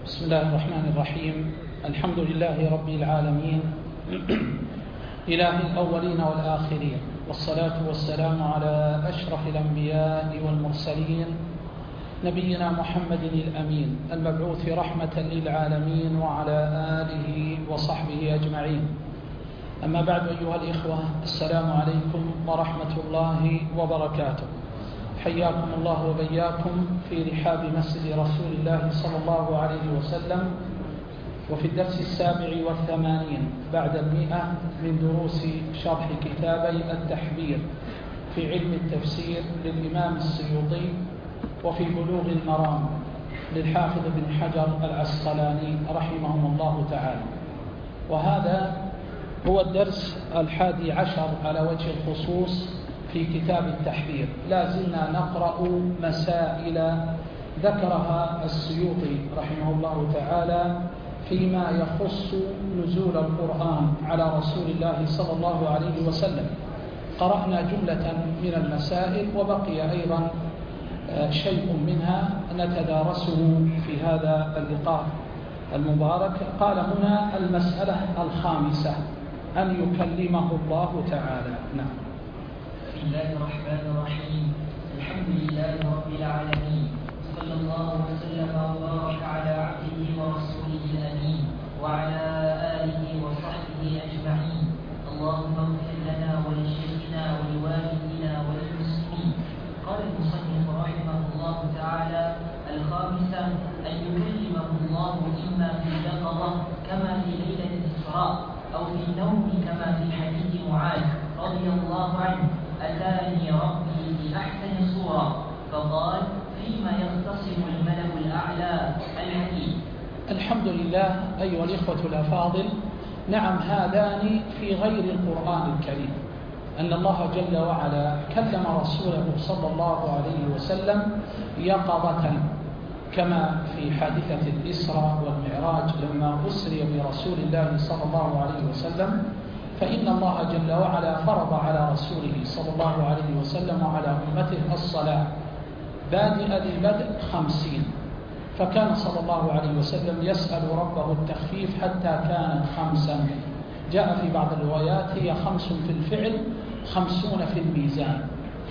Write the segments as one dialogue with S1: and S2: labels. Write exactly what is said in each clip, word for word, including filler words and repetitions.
S1: بسم الله الرحمن الرحيم. الحمد لله رب العالمين إله الأولين والآخرين، والصلاة والسلام على أشرف الأنبياء والمرسلين نبينا محمد الأمين المبعوث رحمة للعالمين وعلى آله وصحبه أجمعين. أما بعد، أيها الإخوة، السلام عليكم ورحمة الله وبركاته. حياكم الله وبياكم في رحاب مسجد رسول الله صلى الله عليه وسلم، وفي الدرس السابع والثمانين بعد المئة من دروس شرح كتابي التحبير في علم التفسير للإمام السيوطي، وفي بلوغ المرام للحافظ بن حجر العسقلاني رحمهم الله تعالى. وهذا هو الدرس الحادي عشر على وجه الخصوص في كتاب التحبير. لا زلنا نقرأ مسائل ذكرها السيوطي رحمه الله تعالى فيما يخص نزول القرآن على رسول الله صلى الله عليه وسلم. قرأنا جملة من المسائل، وبقي أيضا شيء منها نتدارسه في هذا اللقاء المبارك. قال هنا: المسألة الخامسة أن يكلمه الله تعالى. نعم.
S2: بسم الله الرحمن الرحيم. الحمد لله رب العالمين، صلى الله وسلم وبارك على عبده ورسوله الأمين وعلى آله وصحبه أجمعين. اللهم اغفر لنا ولشيخنا ولوالدينا وللمسلمين. قال المصنف رحمه الله تعالى: الخامسة أن يكلمه الله إما في اليقظة كما في ليلة الإسراء، أو في النوم كما في حديث معاذ رضي الله عنه: أتاني ربي في أحسن صورة فقال: فيما يختصم الملأ الأعلى. الحديث.
S1: الحمد لله أيها الإخوة الأفاضل. نعم، هذان في غير القرآن الكريم، أن الله جل وعلا كلم رسوله صلى الله عليه وسلم يقظة، كما في حادثة الإسراء والمعراج لما أسري برسول الله صلى الله عليه وسلم، فإن الله جل وعلا فرض على رسوله صلى الله عليه وسلم وعلى أمته الصلاة بادئ للبدء خمسين، فكان صلى الله عليه وسلم يسأل ربه التخفيف حتى كانت خمسا. جاء في بعض الروايات هي خمس في الفعل خمسون في الميزان.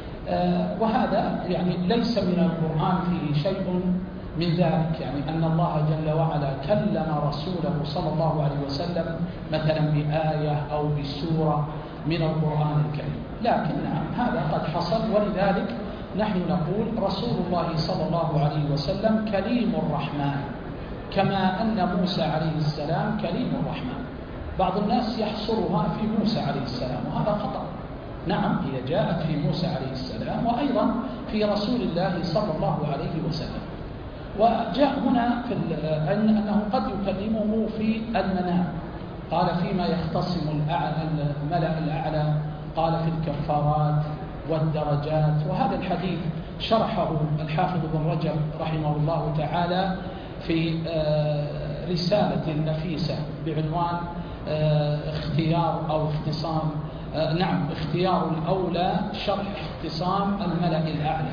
S1: آه وهذا يعني ليس من القرآن فيه شيء من ذلك، يعني أن الله جل وعلا كلم رسوله صلى الله عليه وسلم مثلا بآية أو بسورة من القرآن الكريم، لكن نعم هذا قد حصل. ولذلك نحن نقول رسول الله صلى الله عليه وسلم كليم الرحمن، كما أن موسى عليه السلام كليم الرحمن. بعض الناس يحصرها في موسى عليه السلام، وهذا خطأ. نعم، هي جاءت في موسى عليه السلام وأيضا في رسول الله صلى الله عليه وسلم. وجاء هنا في أن أنه قد يكلمه في المنام، قال: فيما يختصم الملأ الأعلى، قال: في الكفارات والدرجات. وهذا الحديث شرحه الحافظ بن رجب رحمه الله تعالى في رسالة نفيسة بعنوان اختيار أو اختصام نعم اختيار الأولى شرح اختصام الملأ الأعلى.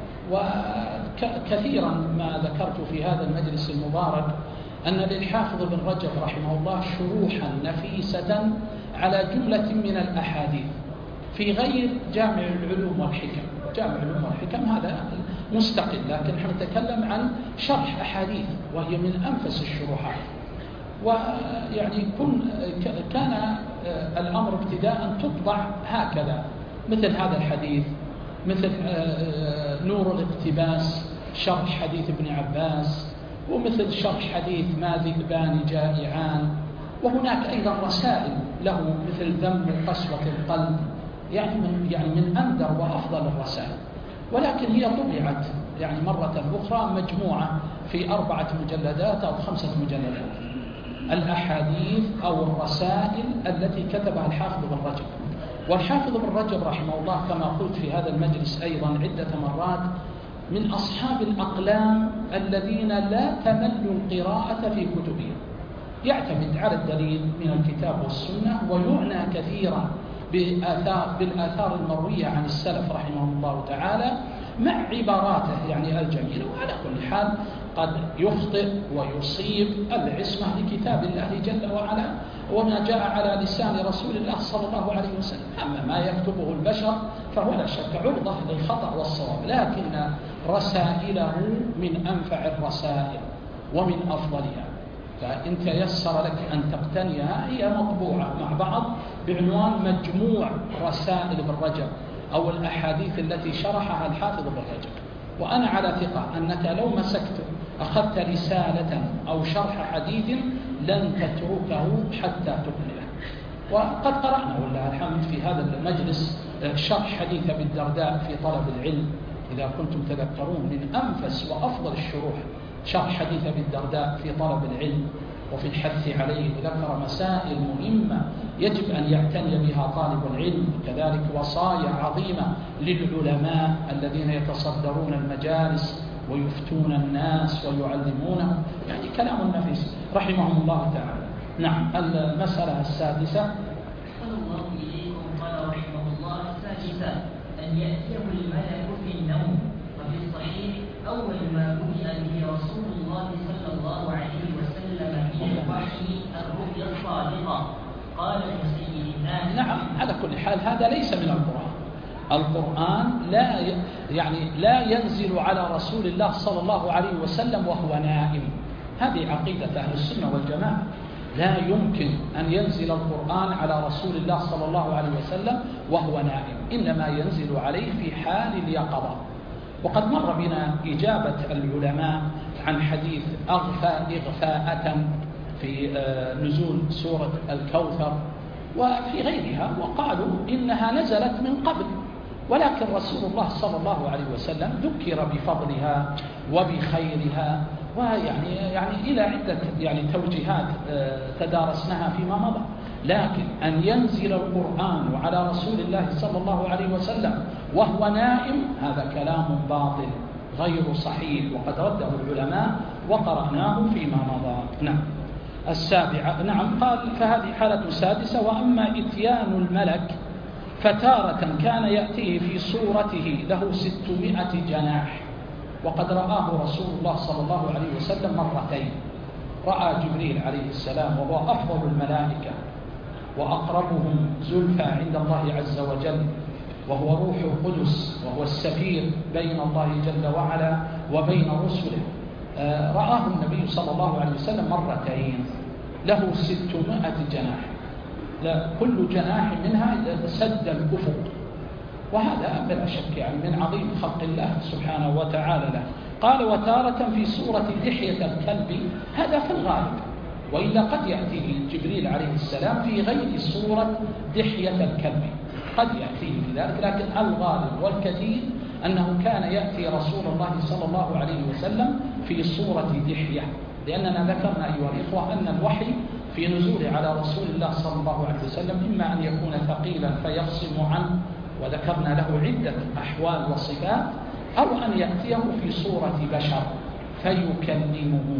S1: وكثيرا ما ذكرت في هذا المجلس المبارك أن للحافظ بن رجب رحمه الله شروحا نفيسة على جملة من الأحاديث في غير جامع العلوم والحكم. جامع العلوم والحكم هذا مستقل، لكن نحن نتكلم عن شرح أحاديث وهي من أنفس الشروحات. ويعني كن كان الأمر ابتداء تطبع هكذا، مثل هذا الحديث، مثل نور الاقتباس شرح حديث ابن عباس، ومثل شرح حديث ما ذئبان جائعان. وهناك أيضا رسائل له مثل ذم قسوة القلب، يعني من يعني من أندر وأفضل الرسائل. ولكن هي طبعت يعني مرة أخرى مجموعة في أربعة مجلدات أو خمسة مجلدات، الأحاديث أو الرسائل التي كتبها الحافظ بن رجب. والحافظ بن رجب رحمه الله كما قلت في هذا المجلس أيضا عدة مرات من أصحاب الأقلام الذين لا تمل القراءة في كتبهم، يعتمد على الدليل من الكتاب والسنة، ويعنى كثيرا بآثار بالآثار المروية عن السلف رحمه الله تعالى مع عباراته يعني الجميلة. وعلى كل حال قد يخطئ ويصيب، العصمة لكتاب الله جل وعلا وما جاء على لسان رسول الله صلى الله عليه وسلم. أما ما يكتبه البشر فهو لا شك عرضة للخطأ والصواب، لكن رسائله من أنفع الرسائل ومن أفضلها، فإن تيسر لك أن تقتنيها هي مطبوعة مع بعض بعنوان مجموع رسائل ابن رجب أو الأحاديث التي شرحها الحافظ ابن رجب. وأنا على ثقة أنك لو مسكت أخذت رسالة أو شرح حديث لن تتركه حتى تكمله. وقد قرأنا ولله الحمد في هذا المجلس شرح حديث أبي الدرداء في طلب العلم، إذا كنتم تذكرون من أنفس وأفضل الشروح شرح حديث أبي الدرداء في طلب العلم وفي الحث عليه، ذكر مسائل مهمة يجب أن يعتني بها طالب العلم، كذلك وصايا عظيمة للعلماء الذين يتصدرون المجالس ويفتون الناس ويعلمونهم، يعني كلام نفيس رحمهم الله تعالى. نعم. المسألة السادسة
S2: أحسن الله إليكم. قال رحمه الله: السادسة أن يأتيه الملك في النوم. وفي الصحيح: أول ما بدأ به رسول الله صلى الله عليه وسلم من الوحي الرؤيا الصادقة. قال ابن سيد الناس.
S1: نعم، على كل حال هذا ليس من القرآن. القرآن لا يعني لا ينزل على رسول الله صلى الله عليه وسلم وهو نائم. هذه عقيدة أهل السنة والجماعة، لا يمكن أن ينزل القرآن على رسول الله صلى الله عليه وسلم وهو نائم، إنما ينزل عليه في حال اليقظة. وقد مر بنا إجابة العلماء عن حديث أغفى إغفاءة في نزول سورة الكوثر وفي غيرها، وقالوا إنها نزلت من قبل، ولكن رسول الله صلى الله عليه وسلم ذكر بفضلها وبخيرها، ويعني يعني إلى عدة يعني توجيهات تدارسناها فيما مضى. لكن أن ينزل القرآن على رسول الله صلى الله عليه وسلم وهو نائم هذا كلام باطل غير صحيح، وقد رده العلماء وقرأناه فيما مضى. نعم. السابعة. نعم. قال: فهذه حالة سادسة. وأما إتيان الملك فتارة كان يأتيه في صورته له ستمائة جناح، وقد رآه رسول الله صلى الله عليه وسلم مرتين. رأى جبريل عليه السلام وهو أفضل الملائكة وأقربهم زلفى عند الله عز وجل، وهو روح القدس، وهو السفير بين الله جل وعلا وبين رسله. رآه النبي صلى الله عليه وسلم مرتين له ستمائة جناح، لا كل جناح منها سد الأفق، وهذا بلا شك يعني من عظيم خلق الله سبحانه وتعالى له. قال: وتارة في صورة دحية الكلب، هذا في الغالب، وإلا قد يأتيه جبريل عليه السلام في غير صورة دحية الكلب، قد يأتيه في ذلك، لكن الغالب والكثير أنه كان يأتي رسول الله صلى الله عليه وسلم في صورة دحية، لأننا ذكرنا أيها الإخوة أن الوحي في نزوله على رسول الله صلى الله عليه وسلم إما أن يكون ثقيلا فيفصم عنه، وذكرنا له عدة أحوال وصفات، أو أن يأتيه في صورة بشر فيكلمه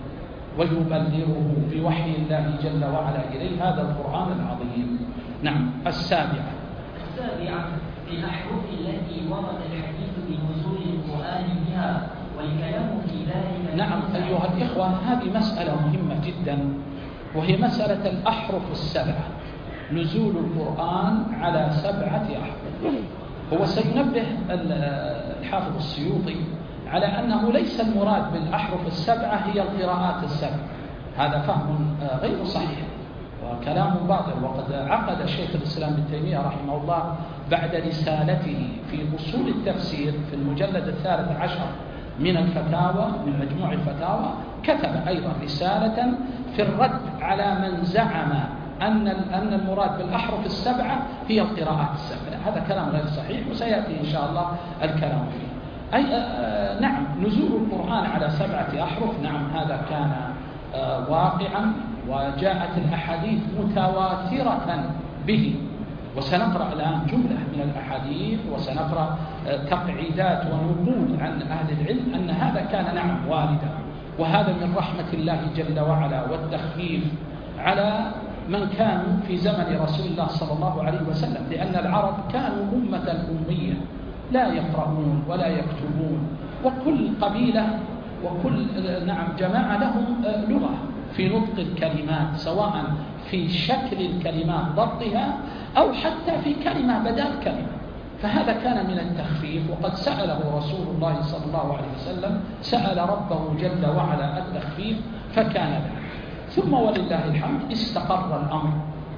S1: ويبلغه بوحي الله جل وعلا إليه، هذا القرآن العظيم. نعم. السابعة.
S2: السابعة: في الأحرف التي ورد الحديث بنزول القرآن بها والكلام في ذلك.
S1: نعم أيها الإخوة، هذه مسألة مهمة جدا، وهي مسألة الأحرف السبعة، نزول القرآن على سبعة أحرف. هو سينبه الحافظ السيوطي على أنه ليس المراد بالأحرف السبعة هي القراءات السبع، هذا فهم غير صحيح وكلام باطل. وقد عقد شيخ الإسلام ابن تيمية رحمه الله بعد رسالته في أصول التفسير في المجلد الثالث عشر من الفتاوى، من مجموع الفتاوى، كتب أيضا رسالة في الرد على من زعم أن أن المراد بالأحرف السبعة هي القراءات السبعة. هذا كلام غير صحيح، وسيأتي إن شاء الله الكلام فيه. أي آه نعم، نزول القرآن على سبعة أحرف، نعم هذا كان آه واقعا، وجاءت الأحاديث متواترة به، وسنقرأ الآن جملة من الأحاديث، وسنقرأ آه تقعيدات ونقول عن أهل العلم أن هذا كان نعم واردا، وهذا من رحمة الله جل وعلا والتخفيف على من كانوا في زمن رسول الله صلى الله عليه وسلم، لأن العرب كانوا أمة أمية لا يقرؤون ولا يكتبون، وكل قبيلة وكل نعم جماعة لهم لغة في نطق الكلمات، سواء في شكل الكلمات ضبطها أو حتى في كلمة بدل كلمة. فهذا كان من التخفيف، وقد سأله رسول الله صلى الله عليه وسلم، سأل ربه جل وعلا التخفيف فكان له. ثم ولله الحمد استقر الأمر،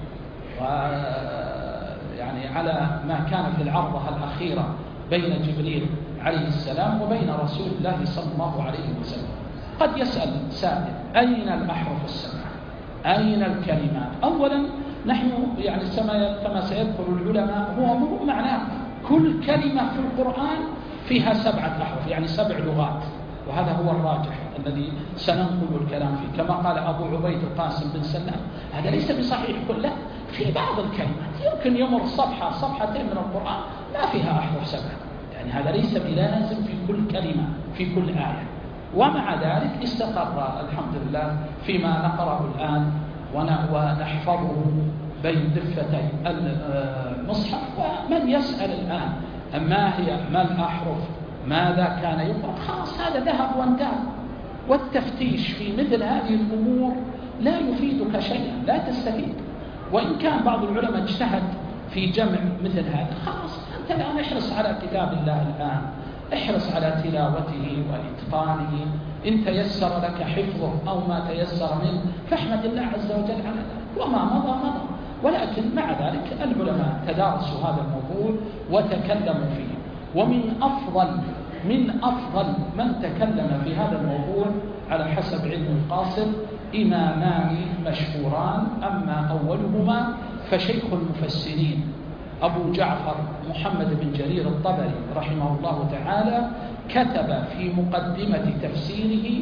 S1: ويعني على ما كان في العرضة الأخيرة بين جبريل عليه السلام وبين رسول الله صلى الله عليه وسلم. قد يسأل سائل: أين الأحرف السبعة؟ أين الكلمات؟ أولا نحن يعني كما سيذكر العلماء هو مو معناه كل كلمة في القرآن فيها سبعة أحرف، يعني سبع لغات، وهذا هو الراجح الذي سننقل الكلام فيه. كما قال أبو عبيد القاسم بن سلام: هذا ليس بصحيح كله، في بعض الكلمات يمكن يمر صفحة صفحتين من القرآن ما فيها أحرف سبعة، يعني هذا ليس بلازم في كل كلمة في كل آية. ومع ذلك استقر الحمد لله فيما نقرأه الآن ونحفظه بين دفتي المصحف. ومن يسأل الآن ما هي ما الأحرف ماذا كان يقرأ، خلاص هذا ذهب وانتهى. والتفتيش في مثل هذه الأمور لا يفيدك شيئا، لا تستفيد. وإن كان بعض العلماء اجتهد في جمع مثل هذا، خلاص أنت الآن احرص على كتاب الله، الآن احرص على تلاوته وإتقانه. إن تيسر لك حفظه أو ما تيسر منه فاحمد الله عز وجل على ذلك، وما مضى مضى. ولكن مع ذلك العلماء تدارسوا هذا الموضوع وتكلموا فيه. ومن أفضل من أفضل من تكلم في هذا الموضوع على حسب علم القاصر إمامان مشهوران، أما أولهما فشيخ المفسرين أبو جعفر محمد بن جرير الطبري رحمه الله تعالى، كتب في مقدمة تفسيره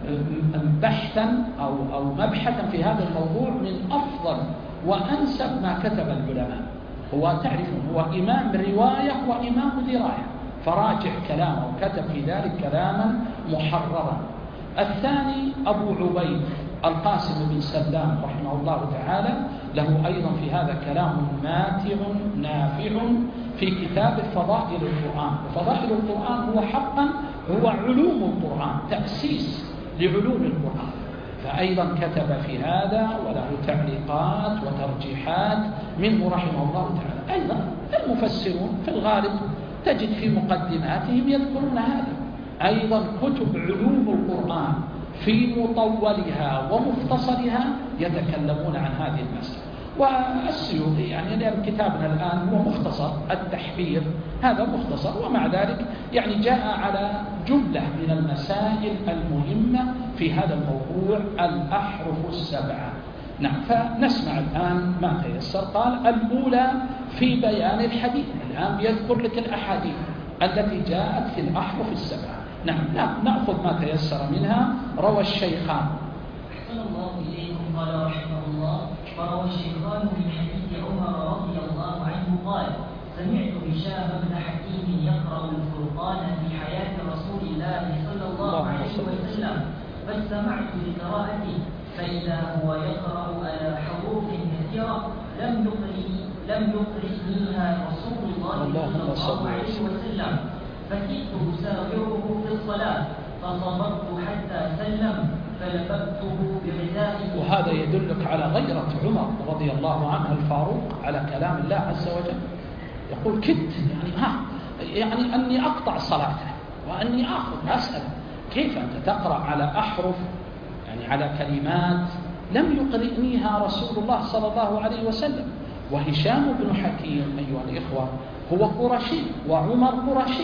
S1: بحثا أو أو مبحثا في هذا الموضوع من أفضل وأنسب ما كتب العلماء. هو تعرفون هو إمام رواية وإمام دراية، فراجع كلامه وكتب في ذلك كلاما محررا. الثاني أبو عبيد القاسم بن سلام رحمه الله تعالى، له أيضا في هذا كلام ماتع نافع في كتاب فضائل القرآن. وفضائل القرآن هو حقا هو علوم القرآن، تأسيس لعلوم القرآن، فأيضا كتب في هذا وله تعليقات وترجيحات منه رحمه الله تعالى. أيضا المفسرون في الغالب تجد في مقدماتهم يذكرون هذا. أيضا كتب علوم القرآن في مطولها ومختصرها يتكلمون عن هذه المسألة. والسيوطي يعني لأن كتابنا الآن هو مختصر التحبير، هذا مختصر، ومع ذلك يعني جاء على جملة من المسائل المهمة في هذا الموضوع الأحرف السبعة. نعم، فنسمع الآن ما تيسر. قال: الأولى في بيان الحديث. الآن يذكر لك الأحاديث التي جاءت في الأحرف السبعة. نعم، نأخذ ما تيسر منها. روى الشيخان
S2: أحسن الله إليكم قال رحمه الله: وروى الشيخان من حديث عمر رضي الله عنه قال: سمعت هشام بن حكيم يقرأ الفرقان في حياة رسول الله صلى الله عليه وسلم، فاستمعت لقراءته فإذا هو يقرأ على حروف كثيرة لم يقرئ لم يقرئنيها رسول الله صلى الله عليه وسلم، فكدت أساوره في الصلاة فصبرت حتى سلم فلفقته بردائه.
S1: وهذا يدلك على غيرة عمر رضي الله عنه الفاروق على كلام الله عز وجل. يقول: كدت يعني ها يعني أني أقطع صلاته وأني آخذ أسأل كيف أنت تقرأ على أحرف يعني على كلمات لم يقرئنيها رسول الله صلى الله عليه وسلم. وهشام بن حكيم أيها الإخوة هو قرشي وعمر قرشي،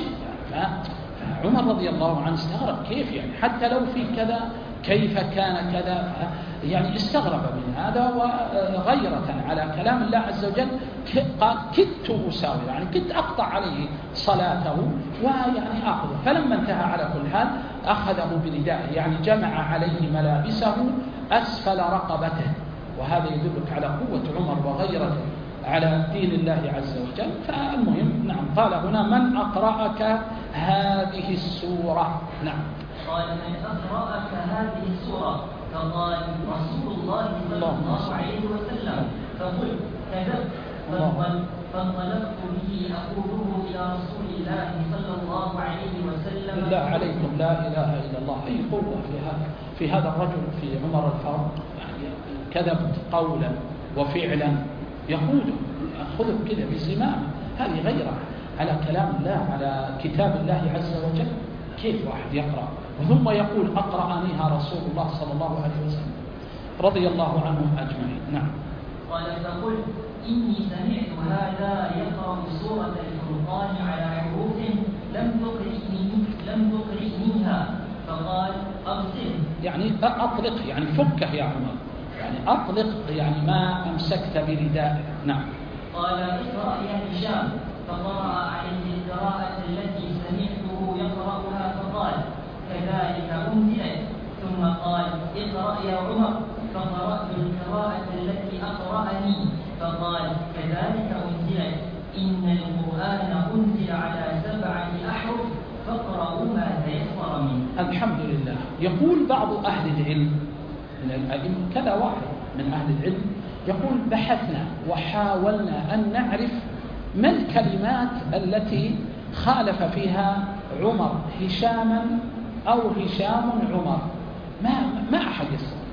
S1: فعمر رضي الله عنه استغرب كيف يعني حتى لو في كذا كيف كان كذا، يعني استغرب من هذا. وغيرة على كلام الله عز وجل قال: كدت أساوي يعني كدت أقطع عليه صلاته ويعني أخذه. فلما انتهى على كل حال أخذه بردائه، يعني جمع عليه ملابسه أسفل رقبته. وهذا يدلك على قوة عمر وغيرته على دين الله عز وجل. فالمهم نعم، قال هنا: من أقرأك هذه السورة؟ نعم،
S2: قال: من أقرأك هذه السورة؟ فقال: رسول الله صلى الله عليه وسلم. فقلت: كذبت، فانطلقت به أقوله إلى رسول الله صلى الله عليه وسلم.
S1: بالله عليكم لا إله إلا الله، أي قوة في هذا في هذا الرجل في عمر الفاروق، يعني كذبت قولا وفعلا يقوله خذه كذا بزمامه، هذه غيره على كلام الله على كتاب الله عز وجل. كيف واحد يقرأ ثم يقول أقرأنيها رسول الله صلى الله عليه وسلم رضي الله عنهم أجمعين. نعم.
S2: قال فقلت إني سمعت هذا يقرأ سورة الفرقان على حروف لم تقرئني لم تقرئنيها، فقال أرسل،
S1: يعني أطلق، يعني فكه يا عمر، يعني أطلق، يعني ما أمسكت بردائه. نعم.
S2: قال اقرأ يا هشام، فقرأ عليه القراءة التي سمعته يقرأها، فقال كذلك أنزلت، ثم قال اقرأ يا عمر، فقرأت القراءة التي أقرأني، فقال كذلك أنزلت، إن القرآن أنزل على سبعة أحرف فاقرأوا ما تيسر منه.
S1: الحمد لله. يقول بعض أهل العلم من الأئمة، كذا واحد من أهل العلم يقول بحثنا وحاولنا أن نعرف ما الكلمات التي خالف فيها عمر هشاما أو هشام عمر، ما ما أحد يستطيع.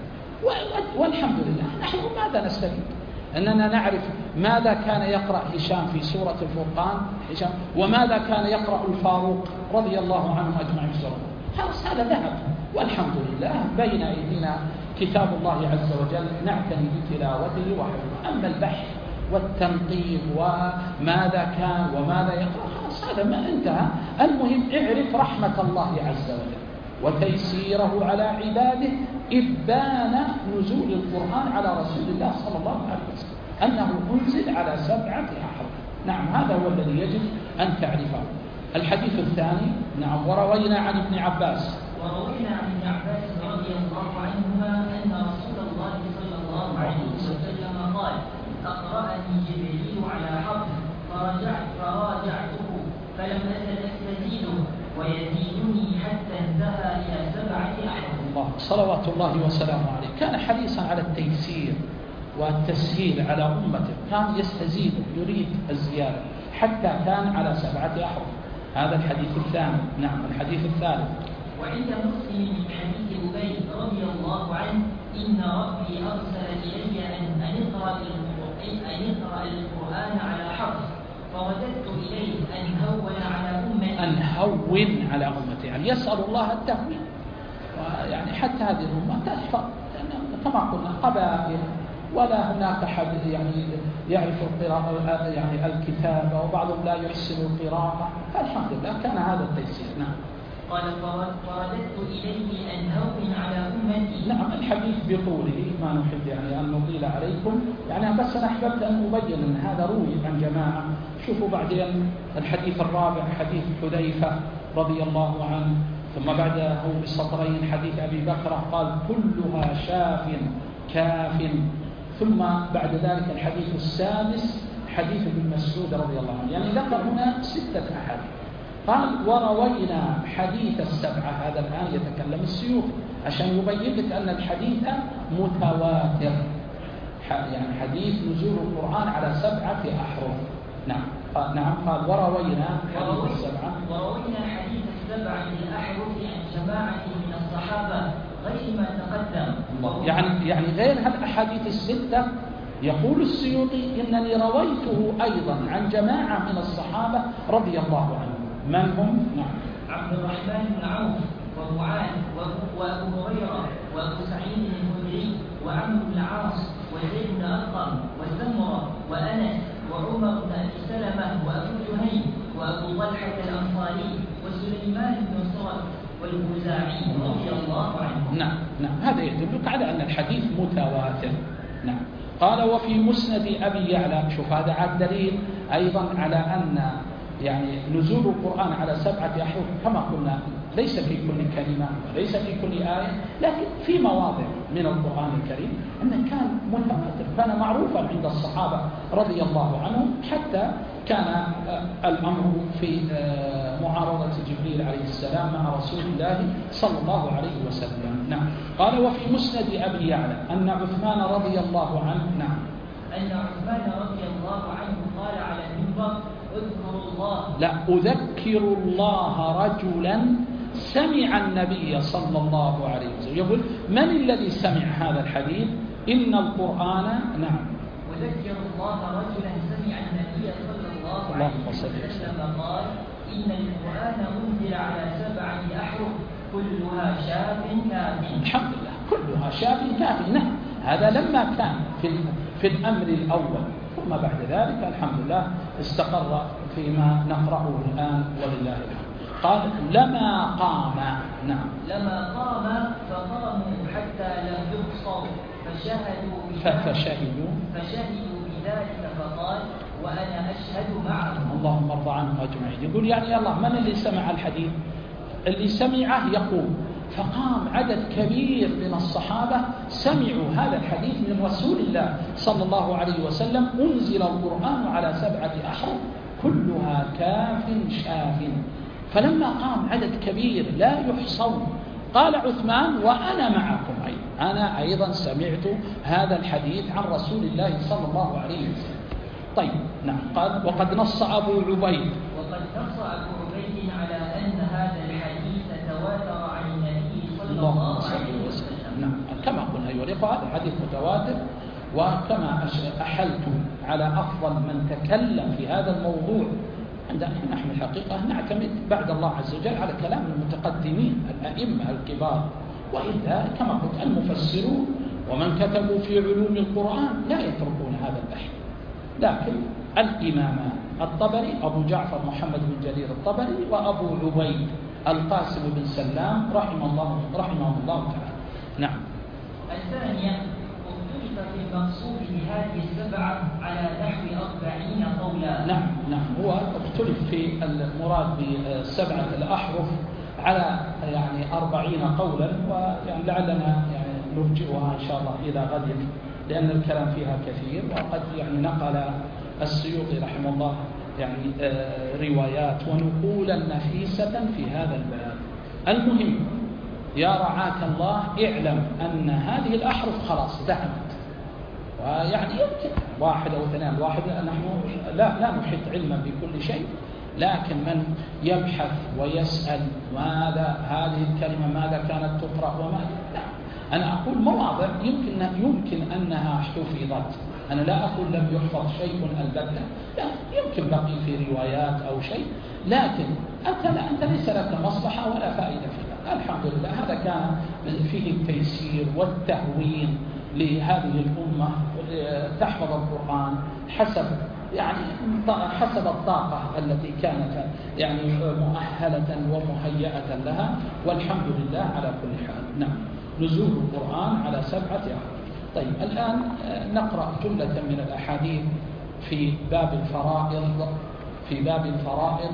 S1: والحمد لله نحن ماذا نستفيد؟ أننا نعرف ماذا كان يقرأ هشام في سورة الفرقان هشام، وماذا كان يقرأ الفاروق رضي الله عنهم أجمعين في سورة. خلاص هذا ذهب، والحمد لله بين أيدينا كتاب الله عز وجل نعتني بتلاوته وحفظه. أما البحث والتنقيب وماذا كان وماذا يقرأ خلاص هذا ما انتهى. المهم اعرف رحمة الله عز وجل وتيسيره على عباده، إبان نزول القرآن على رسول الله صلى الله عليه وسلم أنه أنزل على سبعة أحرف. نعم هذا هو الذي يجب أن تعرفه. الحديث الثاني. نعم. وروينا عن ابن عباس
S2: وروينا عن ابن عباس رضي الله عنهما أن رسول الله صلى الله عليه وسلم قال أقرأني جبريل على حرف فرجعت فراجعته فلم أزل أستزيده ويزيدني حتى انتهى إلى سبعة أحرف.
S1: الله صلوات الله وسلامه عليه كان حريصا على التيسير والتسهيل على أمته، كان يستزيد يريد الزيادة حتى كان على سبعة أحرف. هذا الحديث الثاني. نعم. الحديث الثالث.
S2: وعند مسلم من حديث أبي رضي الله عنه إن ربي أرسل إلي أن أقرأ أن أقرأ القرآن على حرف، فرددت إليه أن هون على أمتي
S1: أن هون على أمتي، يعني يسأل الله التهوين، ويعني حتى هذه الأمة تحفظ، كما قلنا قبائل ولا هناك حد يعني يعرف القراءة يعني الكتابة، وبعضهم لا يحسن القراءة، فالحمد لله كان هذا التيسير. نعم.
S2: قال فرددت إليه أن هون على أمتي.
S1: نعم. الحديث بطوله ما نحب يعني أن نطيل عليكم، يعني بس أنا أحببت أن أبين أن هذا روي عن جماعة. شوفوا بعدين الحديث الرابع حديث حذيفة رضي الله عنه، ثم بعده بسطرين حديث أبي بكر قال كلها شاف كاف، ثم بعد ذلك الحديث السادس حديث ابن مسعود رضي الله عنه، يعني ذكر هنا ستة أحاديث. قال وروينا حديث السبعة، هذا الآن يتكلم السيوطي عشان يبين لك أن الحديث متواتر، يعني حديث نزول القرآن على سبعة أحرف. نعم. قال نعم. قال وروينا حديث السبعة
S2: وروينا حديث السبعة الأحرف عن جماعة من الصحابة غير ما تقدم.
S1: يعني يعني غير هالأحاديث الستة. يقول السيوطي إنني رويته أيضا عن جماعة من الصحابة رضي الله عنهم. من هم؟ نعم.
S2: عبد الرحمن بن عوف ومعاذ وأبو هريرة وأبو سعيد الخدري وعمرو بن العاص وزيد بن أرقم وسمرة وأنس وعمر بن أبي سلمة وأبو جهيم وأبو طلحة الأنصاري وسليمان بن سرد والخزاعي رضي الله عنهم.
S1: نعم. نعم. هذا يدلك على أن الحديث متواتر. نعم. قال وفي مسند أبي يعلى. شوف هذا عاد دليل أيضا على أن يعني نزول القرآن على سبعة أحرف كما قلنا ليس في كل كلمة وليس في كل آية، لكن في مواضع من القرآن الكريم أنه كان متواتر، كان معروفا عند الصحابة رضي الله عنهم، حتى كان الأمر في معارضة جبريل عليه السلام مع رسول الله صلى الله عليه وسلم. نعم. قال وفي مسند أبي يعلى أن عثمان رضي الله عنه. نعم.
S2: أن عثمان رضي الله عنه قال على المنبر: اذكروا الله.
S1: لا، أذكر الله رجلا سمع النبي صلى الله عليه وسلم يقول: من الذي سمع هذا الحديث؟ إن القرآن نعم
S2: أذكر الله رجلا سمع النبي صلى الله عليه وسلم قال: إن القرآن أنزل على سبعة أحرف كلها شاف كاف.
S1: الحمد لله، كلها شاف كاف. نعم، هذا لما كان في في الأمر الأول، ثم بعد ذلك الحمد لله استقر فيما نقرأه الآن ولله الحمد. قال: لما قام. نعم،
S2: لما قام فقاموا حتى لم يحصوا فشهدوا
S1: فشهدوا
S2: فشهدوا بذلك فقال: وأنا أشهد معهم.
S1: اللهم ارضى عنهم أجمعين. يقول يعني الله، من اللي سمع الحديث؟ اللي سمعه يقوم. فقام عدد كبير من الصحابة سمعوا هذا الحديث من رسول الله صلى الله عليه وسلم: أنزل القرآن على سبعة أحرف كلها كاف شاف. فلما قام عدد كبير لا يحصون قال عثمان: وأنا معكم أيضا، أنا أيضا سمعت هذا الحديث عن رسول الله صلى الله عليه وسلم. طيب، نعم. قال: وقد نص أبو عبيد
S2: وقد نص أبو عبيد على أن هذا الحديث تواتر عن النبي صلى الله عليه وسلم.
S1: نعم، كما قلنا أيها الإخوة، هذا حديث متواتر. وكما أحلت على أفضل من تكلم في هذا الموضوع عندنا نحن الحقيقة نعتمد بعد الله عز وجل على كلام المتقدمين الأئمة الكبار، وإلا كما قلت المفسرون ومن كتبوا في علوم القرآن لا يتركون هذا البحث. لكن الإمام الطبري أبو جعفر محمد بن جرير الطبري وأبو عبيد القاسم بن سلام رحمه الله رحمه الله تعالى. نعم.
S2: الثانية، اختلف في المقصود بهذه السبعة على نحو أربعين قولا.
S1: نعم نعم هو اختلف في المراد بالسبعة الأحرف على يعني أربعين قولا، ويعني لعلنا يعني نرجئها إن شاء الله إلى غد، لأن الكلام فيها كثير. وقد يعني نقل السيوطي رحمه الله يعني روايات ونقولا نفيسة في هذا الباب. المهم يا رعاك الله، اعلم أن هذه الأحرف خلاص ذهبت، ويعني يمكن واحد أو اثنان واحد، نحن لا لا نحيط علما بكل شيء، لكن من يبحث ويسأل ماذا هذه الكلمة ماذا كانت تقرأ وما لا. أنا أقول مواضع يمكن يمكن أنها حفظت، أنا لا أقول لم يحفظ شيء البتة، لا، يمكن بقي في روايات أو شيء، لكن أنت لا أنت ليس لك مصلحة ولا فائدة فيها. الحمد لله هذا كان فيه التيسير والتهوين لهذه الأمة تحفظ القرآن حسب يعني حسب الطاقة التي كانت يعني مؤهلة ومهيئة لها، والحمد لله على كل حال. نعم، نزول القرآن على سبعة أحرف. طيب، الآن نقرأ جملة من الأحاديث في باب الفرائض في باب الفرائض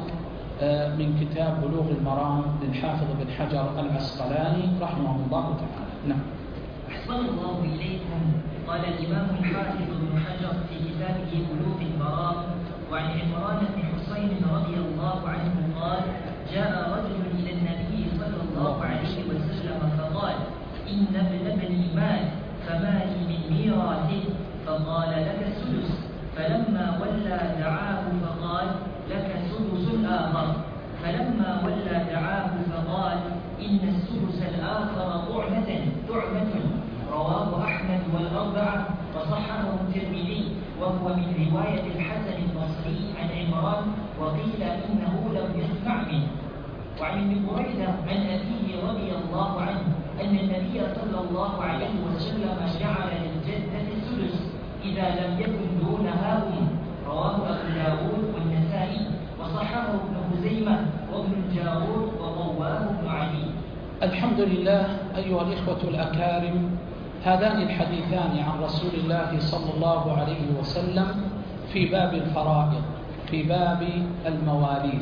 S1: من كتاب بلوغ المرام للحافظ بن حجر العسقلاني رحمه الله تعالى. نعم.
S2: أحسن الله إليكم. قال الإمام الحافظ بن حجر في كتابه بلوغ المرام: وعن عمران بن حسين رضي الله عنه قال: جاء رجل إلى النبي صلى الله عليه وسلم فقال: إن ابن ابني مات فما لي من ميراثه؟ فقال: لك السدس. فلما ولى دعاه فقال: لك سدس آخر. فلما ولى دعاه فقال: إن السدس الآخر طعمة طعمة رواه أحمد والأربعة وصححه الترمذي، وهو من رواية الحسن البصري عن عمران، وقيل إنه لم يسمع منه. وعن ابن بريدة عن أبيه رضي الله عنه أن النبي صلى الله عليه وسلم جعل للجدة السدس إذا لم يكن دونها أم. رواه أبو داود والنسائي، وصححه ابن خزيمة وابن الجارود وقواه ابن علي.
S1: الحمد لله أيها الإخوة الأكارم، هذان الحديثان عن رسول الله صلى الله عليه وسلم في باب الفرائض، في باب المواريث.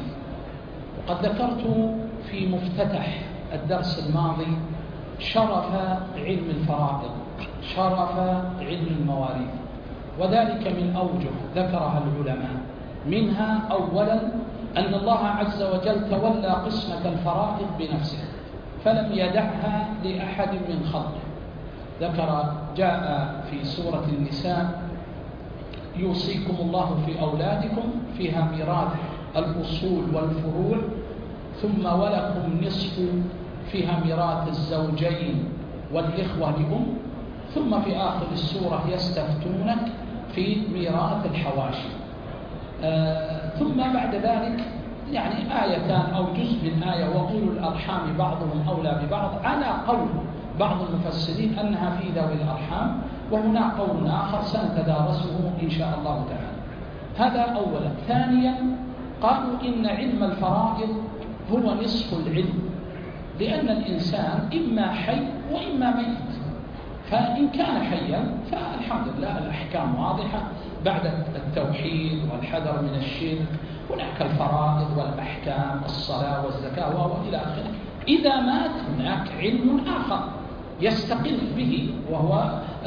S1: وقد ذكرت في مفتتح الدرس الماضي شرف علم الفرائض، شرف علم المواريث، وذلك من أوجه ذكرها العلماء. منها أولا أن الله عز وجل تولى قسمة الفرائض بنفسه فلم يدعها لأحد من خلقه. ذكر جاء في سورة النساء: يوصيكم الله في أولادكم فيها ميراث الأصول والفروع، ثم ولكم نصف فيها ميراث الزوجين والإخوة لأم، ثم في آخر السورة يستفتونك في ميراث الحواشي. آه ثم بعد ذلك يعني آيتان أو جزء من آية وأولو الأرحام بعضهم أولى ببعض، على قول بعض المفسرين أنها في ذوي الأرحام، وهناك قول آخر سنتدارسه إن شاء الله تعالى. هذا أولا. ثانيا قالوا إن علم الفرائض هو نصف العلم، لأن الإنسان إما حي وإما ميت، فإن كان حيا فالحمد لله الأحكام واضحة بعد التوحيد والحذر من الشرك، هناك الفرائض والأحكام الصلاة والزكاة وإلى آخره. إذا مات هناك علم آخر يستقل به، وهو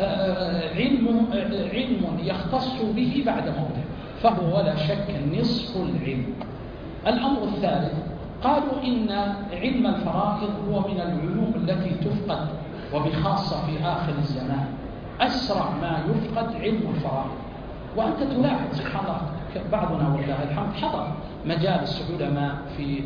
S1: علم علم يختص به بعد موته، فهو ولا شك نصف العلم. الأمر الثالث قالوا إن علم الفرائض هو من العلوم التي تفقد، وبخاصة في آخر الزمان أسرع ما يفقد علم الفرائض. وأنت تلاحظ سبحان الله بعضنا والله الحمد حضر مجالس علماء في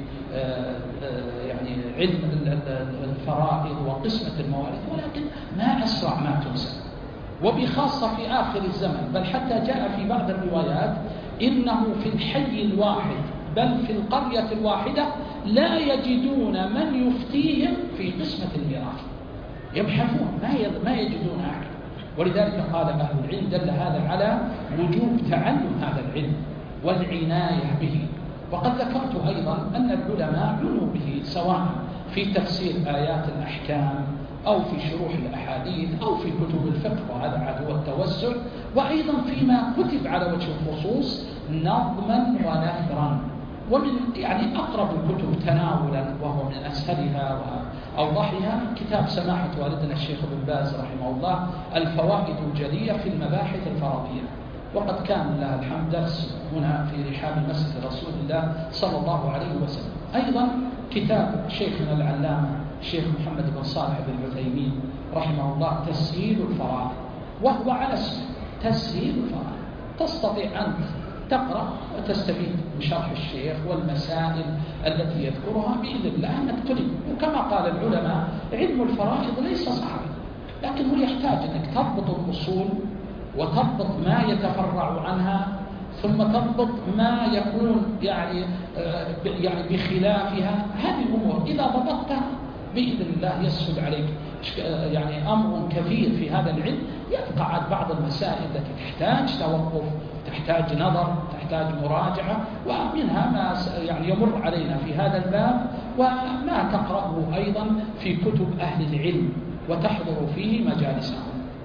S1: يعني علم الفرائض وقسمة المواريث، ولكن ما أسرع ما تنسى، وبخاصة في آخر الزمن. بل حتى جاء في بعض الروايات إنه في الحي الواحد بل في القرية الواحدة لا يجدون من يفتيهم في قسمة الميراث، يبحثون ما يجدون أحد. ولذلك قال أهل العلم دل هذا على وجوب تعلم هذا العلم والعناية به. وقد ذكرت أيضا أن العلماء عنوا به، سواء في تفسير آيات الأحكام أو في شروح الأحاديث أو في كتب الفقه، وهذا عدو التوسع، وأيضا فيما كتب على وجه الخصوص نظما ونثرا. ومن يعني أقرب الكتب تناولا وهو من أسهلها وأوضحها كتاب سماحة والدنا الشيخ ابن باز رحمه الله الفوائد الجلية في المباحث الفرضية، وقد كان لها الحمد درس هنا في رحاب مسجد رسول الله صلى الله عليه وسلم. أيضا كتاب شيخنا العلامة الشيخ محمد بن صالح بن عثيمين رحمه الله تسهيل الفرائض، وهو على اسمه تسهيل الفرائض، تستطيع أن تقرأ وتستفيد من شرح الشيخ والمسائل التي يذكرها بإذن الله أنك تلم. وكما قال العلماء علم الفرائض ليس صعبا، لكنه يحتاج أنك تضبط الأصول وتضبط ما يتفرع عنها، ثم تضبط ما يكون يعني يعني بخلافها. هذه الأمور إذا ضبطتها بإذن الله يسهل عليك يعني أمر كثير في هذا العلم. يبقى عاد بعض المسائل التي تحتاج توقف، تحتاج نظر، تحتاج مراجعة، ومنها ما يعني يمر علينا في هذا الباب وما تقرأه أيضا في كتب أهل العلم وتحضر فيه مجالسهم.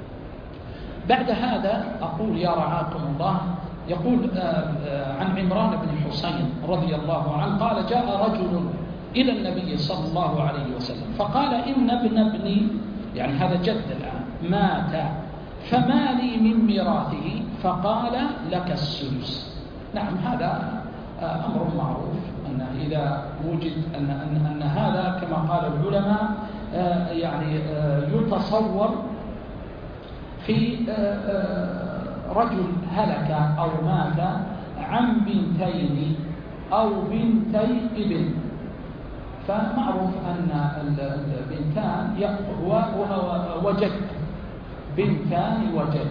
S1: بعد هذا أقول يا رعاكم الله، يقول عن عمران بن حسين رضي الله عنه قال جاء رجل إلى النبي صلى الله عليه وسلم فقال إن ابن ابني، يعني هذا جد الآن، مات فما لي من ميراثه؟ فقال لك السدس. نعم هذا أمر معروف أن إذا وجد أن, أن, أن هذا كما قال العلماء يعني يتصور في رجل هلك أو مات عن بنتين أو بنتي ابن، فمعروف أن البنتان وجد، بنتان وجد.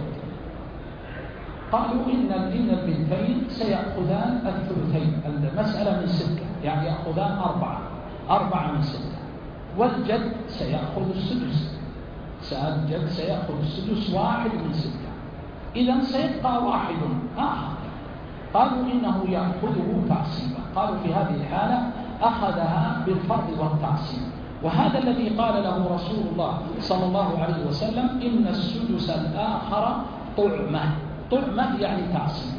S1: قالوا إن إن البنتين سيأخذان الثلثين، المسألة من ستة يعني يأخذان أربعة، أربعة من ستة، والجد سيأخذ السدس، الجد سيأخذ السدس واحد من ستة، إذن سيبقى واحد آخر. قالوا إنه يأخذه تعصيبا، قالوا في هذه الحالة أخذها بالفرض والتعصيب. وهذا الذي قال له رسول الله صلى الله عليه وسلم إن السدس الآخر طعمة، طعمة يعني تعصيب.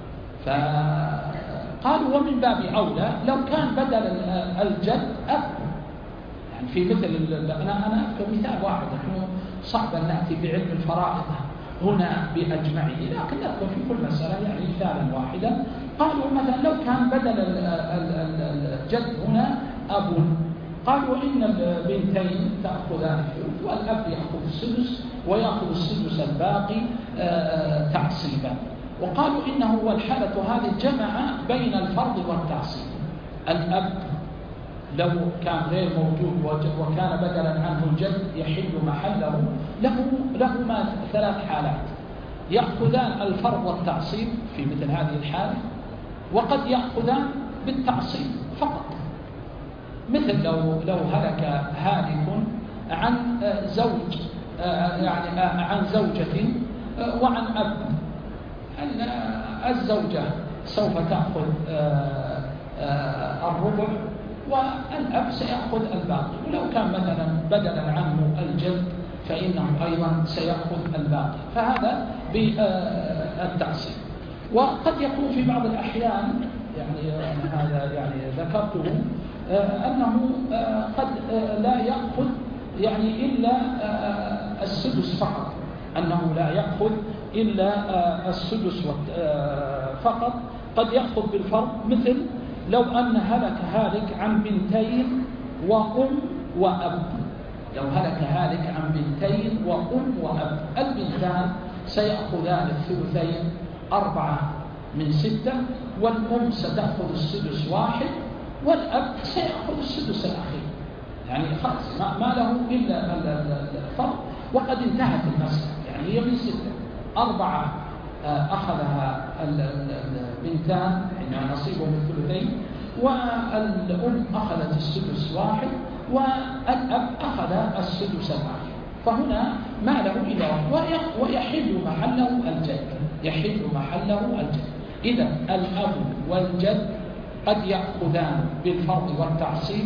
S1: فقالوا ومن باب أولى لو كان بدل الجد أب، يعني في مثل أنا أنا أذكر مثال واحد، نحن صعب أن نأتي بعلم الفرائض هنا بأجمعه، لكن نذكر في كل مسألة يعني مثالا واحدا. قالوا مثلا لو كان بدل الجد هنا أب، قالوا إن البنتين تأخذان الثلث والأب يأخذ السدس ويأخذ السدس الباقي تعصيبا. وقالوا إنه والحالة هذه جمع بين الفرض والتعصيب. الأب لو كان غير موجود وكان بدلا عنه الجد يحل محله، له لهما ثلاث حالات: يأخذان الفرض والتعصيب في مثل هذه الحالة، وقد يأخذان بالتعصيب فقط، مثل لو لو هلك هالك عن زوج يعني عن زوجة وعن أب، الزوجة سوف تأخذ الربع والأب سيأخذ الباقي، ولو كان مثلا بدلا عنه الجد فإنه أيضا سيأخذ الباقي، فهذا بالتعصيب. وقد يكون في بعض الأحيان يعني هذا يعني ذكرته أنه قد لا يأخذ يعني إلا السدس فقط، أنه لا يأخذ إلا السدس فقط، قد يأخذ بالفرض، مثل لو أن هلك هالك عن بنتين وأم وأب. لو هلك هالك عن بنتين وأم وأب، البنتان سيأخذان الثلثين أربعة من ستة، والأم ستأخذ السدس واحد، والأب سيأخذ السدس الأخير، يعني خلاص ما, ما له إلا الفرض، وقد انتهت المسألة. يعني هي من ستة، أربعة أخذها البنتان حين نصيبهم الثلثين، والأم أخذت السدس واحد، والأب أخذ السدس الآخر، فهنا ما له إلا ويحل محله الجد، يحل محله الجد. إذا الأب والجد قد يأخذان بالفرض والتعصيب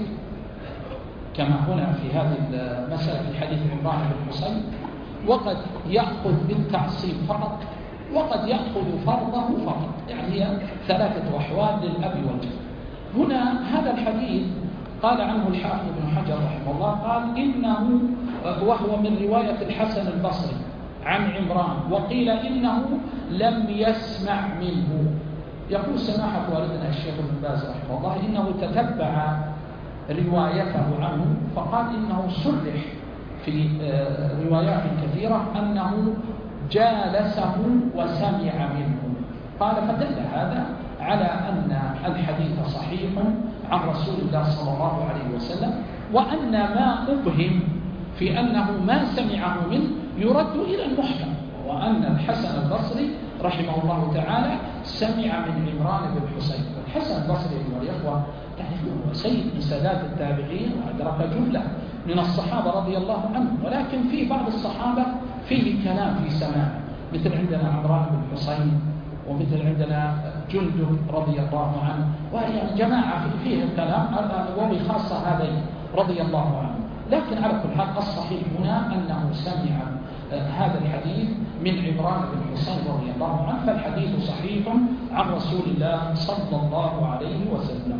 S1: كما هنا في هذه المسألة في حديث عمران بن حصين، وقد يأخذ بالتعصيب فقط، وقد يأخذ فرضه فقط، يعني هي ثلاثة أحوال للأب والجد. هنا هذا الحديث قال عنه الحافظ بن حجر رحمه الله، قال إنه وهو من رواية الحسن البصري عن عمران، وقيل إنه لم يسمع منه. يقول سماحة والدنا الشيخ ابن باز رحمه الله إنه تتبع روايته عنه، فقال إنه صرح في روايات كثيرة أنه جالسه وسمع منه. قال فدل هذا على أن الحديث صحيح عن رسول الله صلى الله عليه وسلم، وأن ما أبهم في أنه ما سمعه منه يرد إلى المحكم، وأن الحسن البصري رحمه الله تعالى سمع من عمران بن حصين. الحسن البصري والإخوة تعرفون سيد من سادات التابعين، وأدرك جملة من الصحابة رضي الله عنهم، ولكن في بعض الصحابة فيه كلام في سماع، مثل عندنا عمران بن حصين، ومثل عندنا جندب رضي الله عنه، وهي جماعة فيه الكلام، وبخاصة هذين رضي الله عنه. لكن على كل حال الصحيح هنا أنه سمع هذا الحديث من عمران بن حصين رضي الله عنه، فالحديث صحيح عن رسول الله صلى الله عليه وسلم.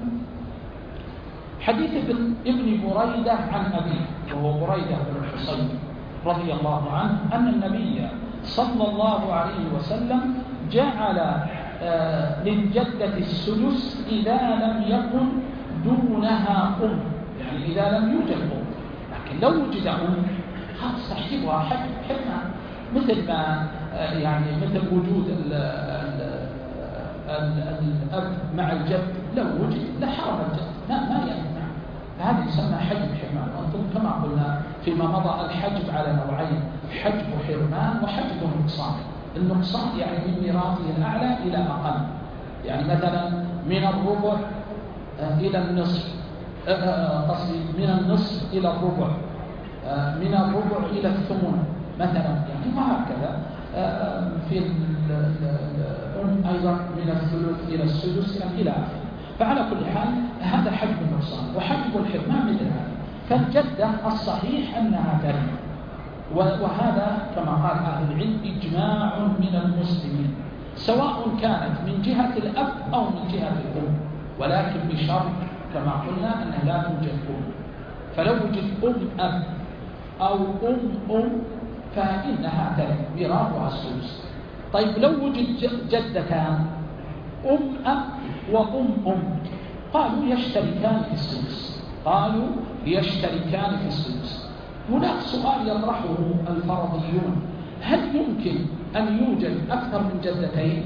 S1: حديث ابن بريدة عن أبيه، وهو بريدة بن الحصين رضي الله عنه، أن النبي صلى الله عليه وسلم جعل للجدة السدس إذا لم يكن دونها أم، يعني إذا لم يوجد أم. لكن لو وجد أم خلاص تحسبها حكمة، مثل ما يعني مثل وجود ال ال ال الأب مع الجد، لو وجد لحرم الجد، لا ما يمنع، فهذا يسمى حجب حرمان. وأنتم كما قلنا فيما مضى الحجب على نوعين: حجب حرمان وحجب نقصان. النقصان يعني من ميراثه الأعلى إلى أقل، يعني مثلا من الربع إلى النصف، قصدي من النصف إلى الربع، من الربع إلى الثمن مثلا، يعني وهكذا. في الأم أيضا من الثلث إلى السدس إلى آخره. فعلى كل حال هذا حجب النقصان، وحجب الحرمان مثل هذا. فالجدة الصحيح أنها ترث، وهذا كما قال أهل العلم إجماع من المسلمين، سواء كانت من جهة الأب أو من جهة الأم، ولكن بشرط كما قلنا أنها لا توجد أم. فلو وجد أم أب أو أم أم فإنها ترث ميراثها السدس. طيب لو وجد جدتان أم أب وأم أم، قالوا يشتركان في السدس، قالوا يشتركان في السدس. هناك سؤال يطرحه الفرضيون: هل يمكن أن يوجد أكثر من جدتين؟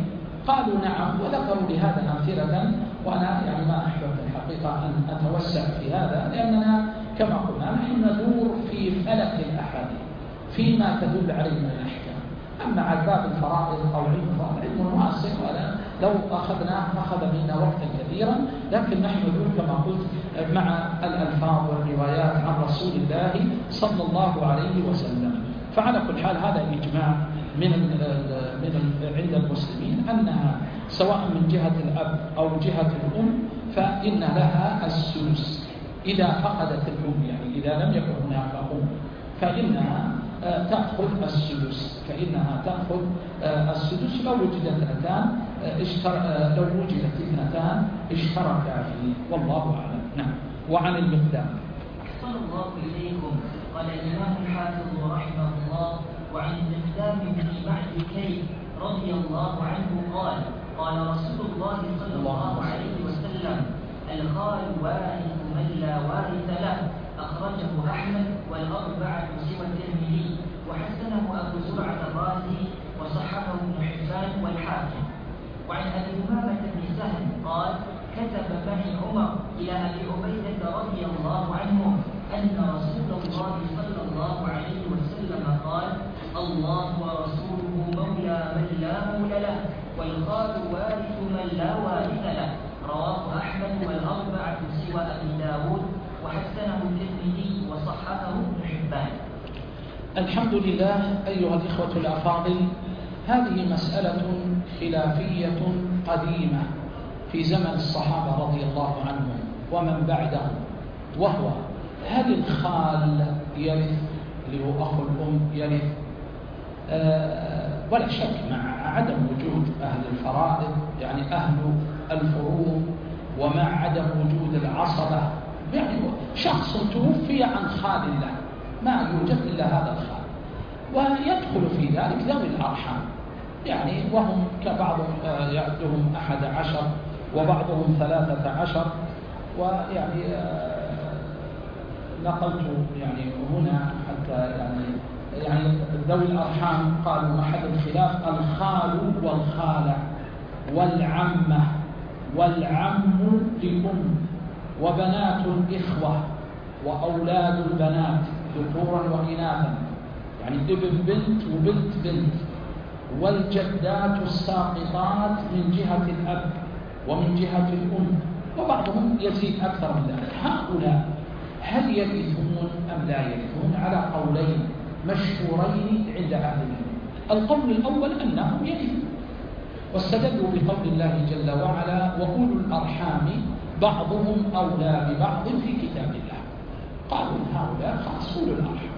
S1: قالوا نعم، وذكروا لهذا أمثلة، وأنا يعني ما أحببت الحقيقة أن أتوسع في هذا، لأننا كما قلنا نحن ندور في فلك الأحاديث فيما تدل عليه من الأحكام. أما عن باب الفرائض أو علم الفرائض علم واسع، ولا لو أخذناه أخذ منا وقتا كثيرا، لكن نحن ندور كما قلت مع الألفاظ والروايات عن رسول الله صلى الله عليه وسلم. فعلى كل حال هذا إجماع من من عند المسلمين أنها سواء من جهة الأب أو جهة الأم فإن لها السدس إذا فقدت الأم، يعني إذا لم يكن هناك أم فإنها تأخذ السدس فإنها تأخذ السدس لو وجدت اثنتان لو وجدت اثنتان اشتركا فيه، والله أعلم. نعم. وعن المقدام.
S2: أحسن الله إليكم. قال الإمام الحافظ رحمه الله: وعن المقدام بن معد كيف رضي الله عنه قال: قال رسول الله صلى الله عليه وسلم: الخال وارث من لا وارث له. أخرجه أحمد والأربعة سوى الترمذي، وحسنه أبو زرعة الرازي، وصححه ابن حبان والحاكم. وعن أبي أمامة بن سهل قال: كتب معي عمر إلى أبي عبيدة رضي الله عنه أن رسول الله صلى الله عليه وسلم قال: الله ورسوله مولى من لا مولى له، والخال وارث من لا وارث له. رواه أحمد والأربعة سوى أبي داود، وحسنه الترمذي وصححه ابن حبان.
S1: الحمد لله. أيها الإخوة الأفاضل، هذه مسألة خلافية قديمة في زمن الصحابة رضي الله عنهم ومن بعدهم، وهو هل الخال يرث اللي هو أخو الأم يرث؟ أه ولا شك مع عدم وجود أهل الفرائض يعني أهل الفروض، ومع عدم وجود العصبة، يعني شخص توفي عن خال له ما يوجد إلا هذا الخال، ويدخل في ذلك ذوي الأرحام، يعني وهم كبعضهم يعدهم أحد عشر وبعضهم ثلاثة عشر. ويعني نقلت يعني هنا حتى يعني يعني ذوي الأرحام قالوا محل الخلاف الخال والخالة والعمة والعم لأم وبنات الإخوة وأولاد البنات ذكورا وإناثا، يعني ابن بنت وبنت بنت، والجدات الساقطات من جهة الأب ومن جهة الأم، وبعضهم يزيد أكثر من ذلك. هؤلاء هل يرثون أم لا يرثون؟ على قولين مشهورين عند أهل العلم. القول الأول أنهم يرثون، واستدلوا بقول الله جل وعلا: وأولو الأرحام بعضهم أولى ببعض في كتاب الله. قالوا هؤلاء خاص أولو الأرحام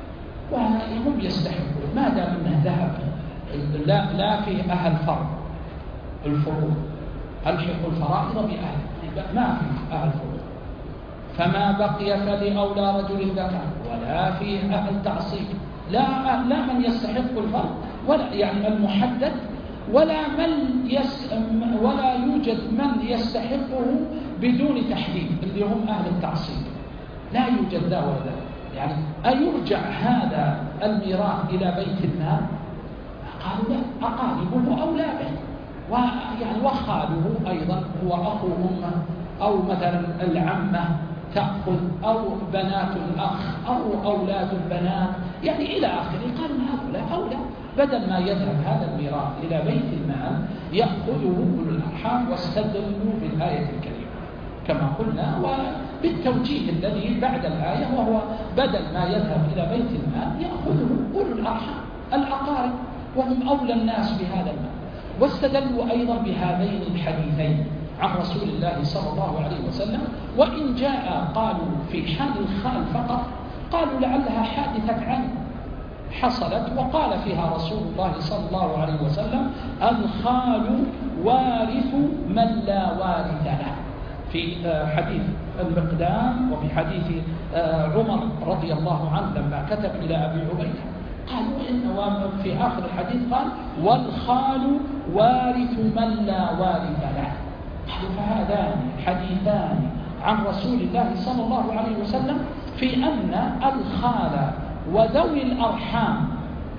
S1: وهم يستحقون ما دام انه ذهب لا لا فيه أهل فرض الفروض، ألحقوا الفرائض بأهل، ما فيه أهل فروض، فما بقي فلأولى رجل ذكر، ولا فيه أهل تعصيب، لا لا من يستحق الفرض ولا يعني المحدد، ولا من يس ولا يوجد من يستحقه بدون تحديد اللي هم أهل التعصيب، لا يوجد ذا ولا ذا. يعني أيرجع هذا الميراث إلى بيت المال؟ قالوا لا، أقاربه أولى به، ويعني وخاله أيضا هو أخو أمه، أو مثلا العمة تأخذ، أو بنات الأخ، أو أولاد البنات، يعني إلى آخره. قالوا هؤلاء أولى، بدل ما يذهب هذا الميراث إلى بيت المال يأخذه أولو الأرحام، واستدلوا بالآية الكريمة كما قلنا، وبالتوجيه الذي بعد الآية، وهو بدل ما يذهب إلى بيت المال يأخذه أولو الأرحام الأقارب، وهم أولى الناس بهذا المال. واستدلوا أيضا بهذين الحديثين عن رسول الله صلى الله عليه وسلم. وإن جاء قالوا في حال الخال فقط، قالوا لعلها حادثة عين حصلت وقال فيها رسول الله صلى الله عليه وسلم: الخال وارث من لا وارث له، في حديث المقدام، وفي حديث عمر رضي الله عنه لما كتب إلى أبي عبيدة، قالوا إن في آخر الحديث قال: والخال وارث من لا وارث له. قالوا فهذان حديثان عن رسول الله صلى الله عليه وسلم في أن الخال وذوي الأرحام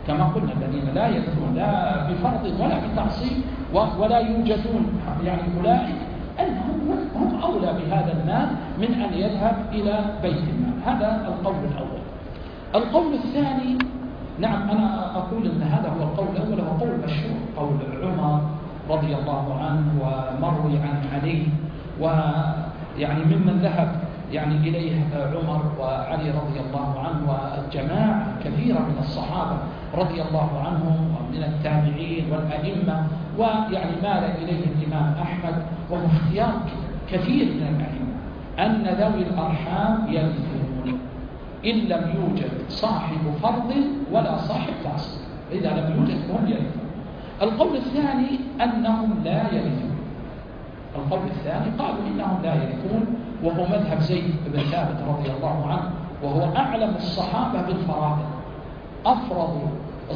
S1: كما قلنا الذين لا يرثون لا بفرض ولا بتعصيب ولا يوجدون يعني أولئك أنهم هم أولى بهذا المال من أن يذهب إلى بيت المال. هذا القول الأول. القول الثاني، نعم أنا أقول أن هذا هو القول الأول، هو قول مشهور، قول عمر رضي الله عنه ومروي عن علي، ويعني ممن ذهب يعني إليه عمر وعلي رضي الله عنه وجماعة كثيرة من الصحابة رضي الله عنهم ومن التابعين والأئمة، ويعني مال إليه الإمام أحمد، وهو اختيار كثير من الأئمة أن ذوي الأرحام يرثون إن لم يوجد صاحب فرض ولا صاحب تعصيب، إذا لم يوجد هم يرثون. القول الثاني أنهم لا يرثون. القول الثاني قالوا إنهم لا يرثون، وهو مذهب زيد بن ثابت رضي الله عنه، وهو أعلم الصحابة بالفرائض، أفرض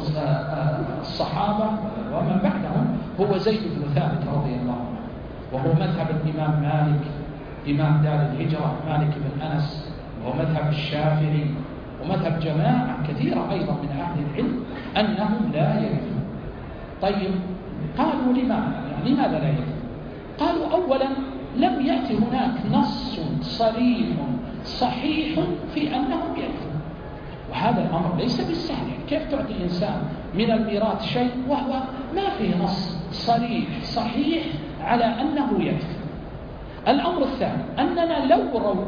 S1: الصحابة ومن بعدهم هو زيد بن ثابت رضي الله عنه، وهو مذهب الإمام مالك إمام دار الهجرة مالك بن أنس، وهو مذهب الشافعي ومذهب جماعة كثيرة أيضا من أهل العلم أنهم لا يرثون. طيب قالوا لماذا؟ يعني لماذا لا يرثون؟ قالوا أولا لم يأتي هناك نص صريح صحيح في أنهم يرثون، وهذا الأمر ليس بالسهل. كيف تعطي إنسان من الميراث شيء وهو ما فيه نص صريح صحيح على أنه يرث؟ الأمر الثاني أننا لو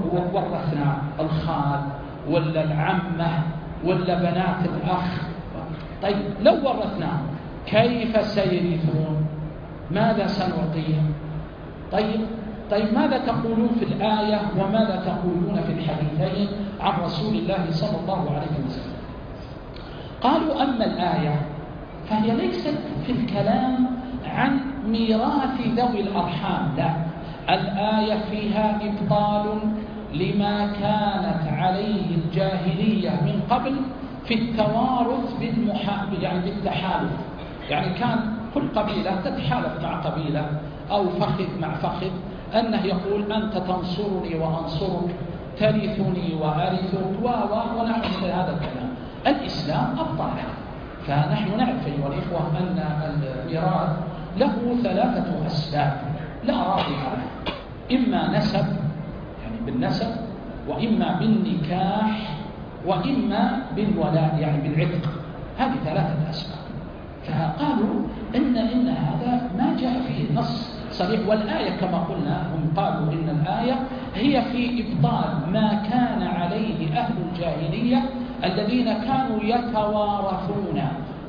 S1: ورثنا الخال ولا العمة ولا بنات الأخ، طيب لو ورثناهم كيف سيرثون؟ ماذا سنعطيهم؟ طيب طيب ماذا تقولون في الآية وماذا تقولون في الحديثين عن رسول الله صلى الله عليه وسلم؟ قالوا أما الآية فهي ليست في الكلام عن ميراث ذوي الأرحام، لا، الآية فيها إبطال لما كانت عليه الجاهلية من قبل في التوارث بالمحا... يعني بالتحالف، يعني كان كل قبيلة تتحالف مع قبيلة أو فخذ مع فخذ، أنه يقول أنت تنصرني وأنصرك، ترثني وأرثك و ونحن مثل هذا الكلام. الإسلام أبطلها. فنحن نعرف أيها الإخوة أن الميراث له ثلاثة أسباب لا رابع لها، إما نسب يعني بالنسب، وإما بالنكاح، وإما بالولاء يعني بالعتق. هذه ثلاثة أسباب. فقالوا إن إن هذا ما جاء فيه نص صريح، والآية كما قلنا هم قالوا إن الآية هي في إبطال ما كان عليه أهل الجاهلية الذين كانوا يتوارثون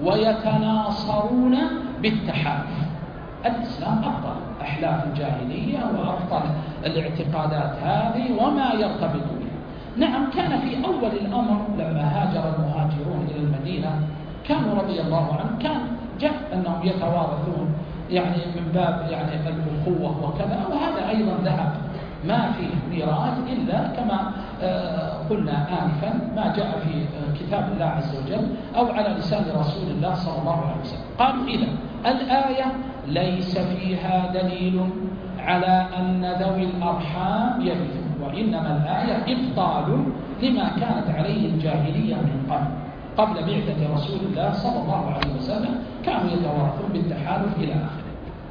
S1: ويتناصرون بالتحالف. الإسلام أبطل أحلاف الجاهلية وأبطل الاعتقادات هذه وما يرتبط بها. نعم كان في أول الأمر لما هاجر المهاجرون إلى المدينة كانوا رضي الله عنهم كان جاء أنهم يتوارثون يعني من باب يعني الأخوة وكذا، وهذا أيضا ذهب، ما فيه ميراث إلا كما قلنا آنفا ما جاء في كتاب الله عز وجل أو على لسان رسول الله صلى الله عليه وسلم. قالوا إذا الآية ليس فيها دليل على أن ذوي الأرحام يرثون، وإنما الآية إبطال لما كانت عليه الجاهلية من قبل قبل بعثة رسول الله صلى الله عليه وسلم، كانوا يتوارثون بالتحالف إلى آخره.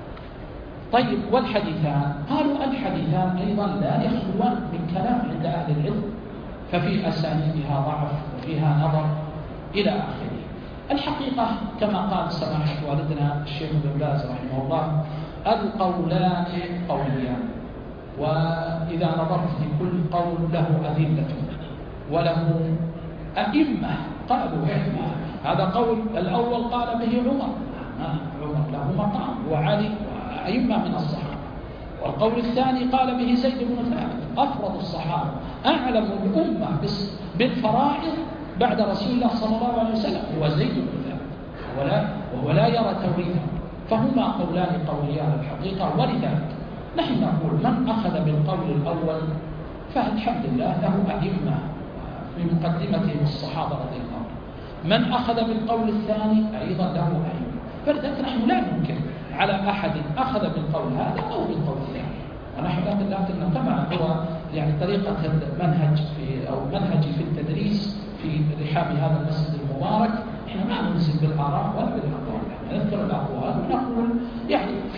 S1: طيب والحديثان؟ قالوا الحديثان أيضا لا يخلوان من كلام عند أهل العلم، ففي أسانيدها ضعف وفيها نظر إلى آخره. الحقيقة كما قال سماحة والدنا الشيخ ابن باز رحمه الله القولان قوليان، وإذا نظرت في كل قول له أدلة وله أئمة قالوا هذا قول الأول قال به عمر، عمر له مقام وعلي وأئمة من الصحابة، والقول الثاني قال به زيد بن ثابت أفرض الصحابة أعلم الأمة بالفرائض بعد رسول الله صلى الله عليه وسلم هو زيد بن ثابت، ولا وهو لا يرى توريثا، فهما قولان قوليان الحقيقة. ولذلك نحن نقول من أخذ بالقول الأول فالحمد لله له أئمة في مقدمتهم الصحابة رضي الله عنهم، من أخذ بالقول الثاني أيضا له أئمة، فلذلك نحن لا ننكر على أحد أخذ بالقول هذا أو بالقول الثاني، ونحن لكن طبعا هو يعني طريقة منهج في أو منهجي في التدريس في رحاب هذا المسجد المبارك، إحنا ما نلزم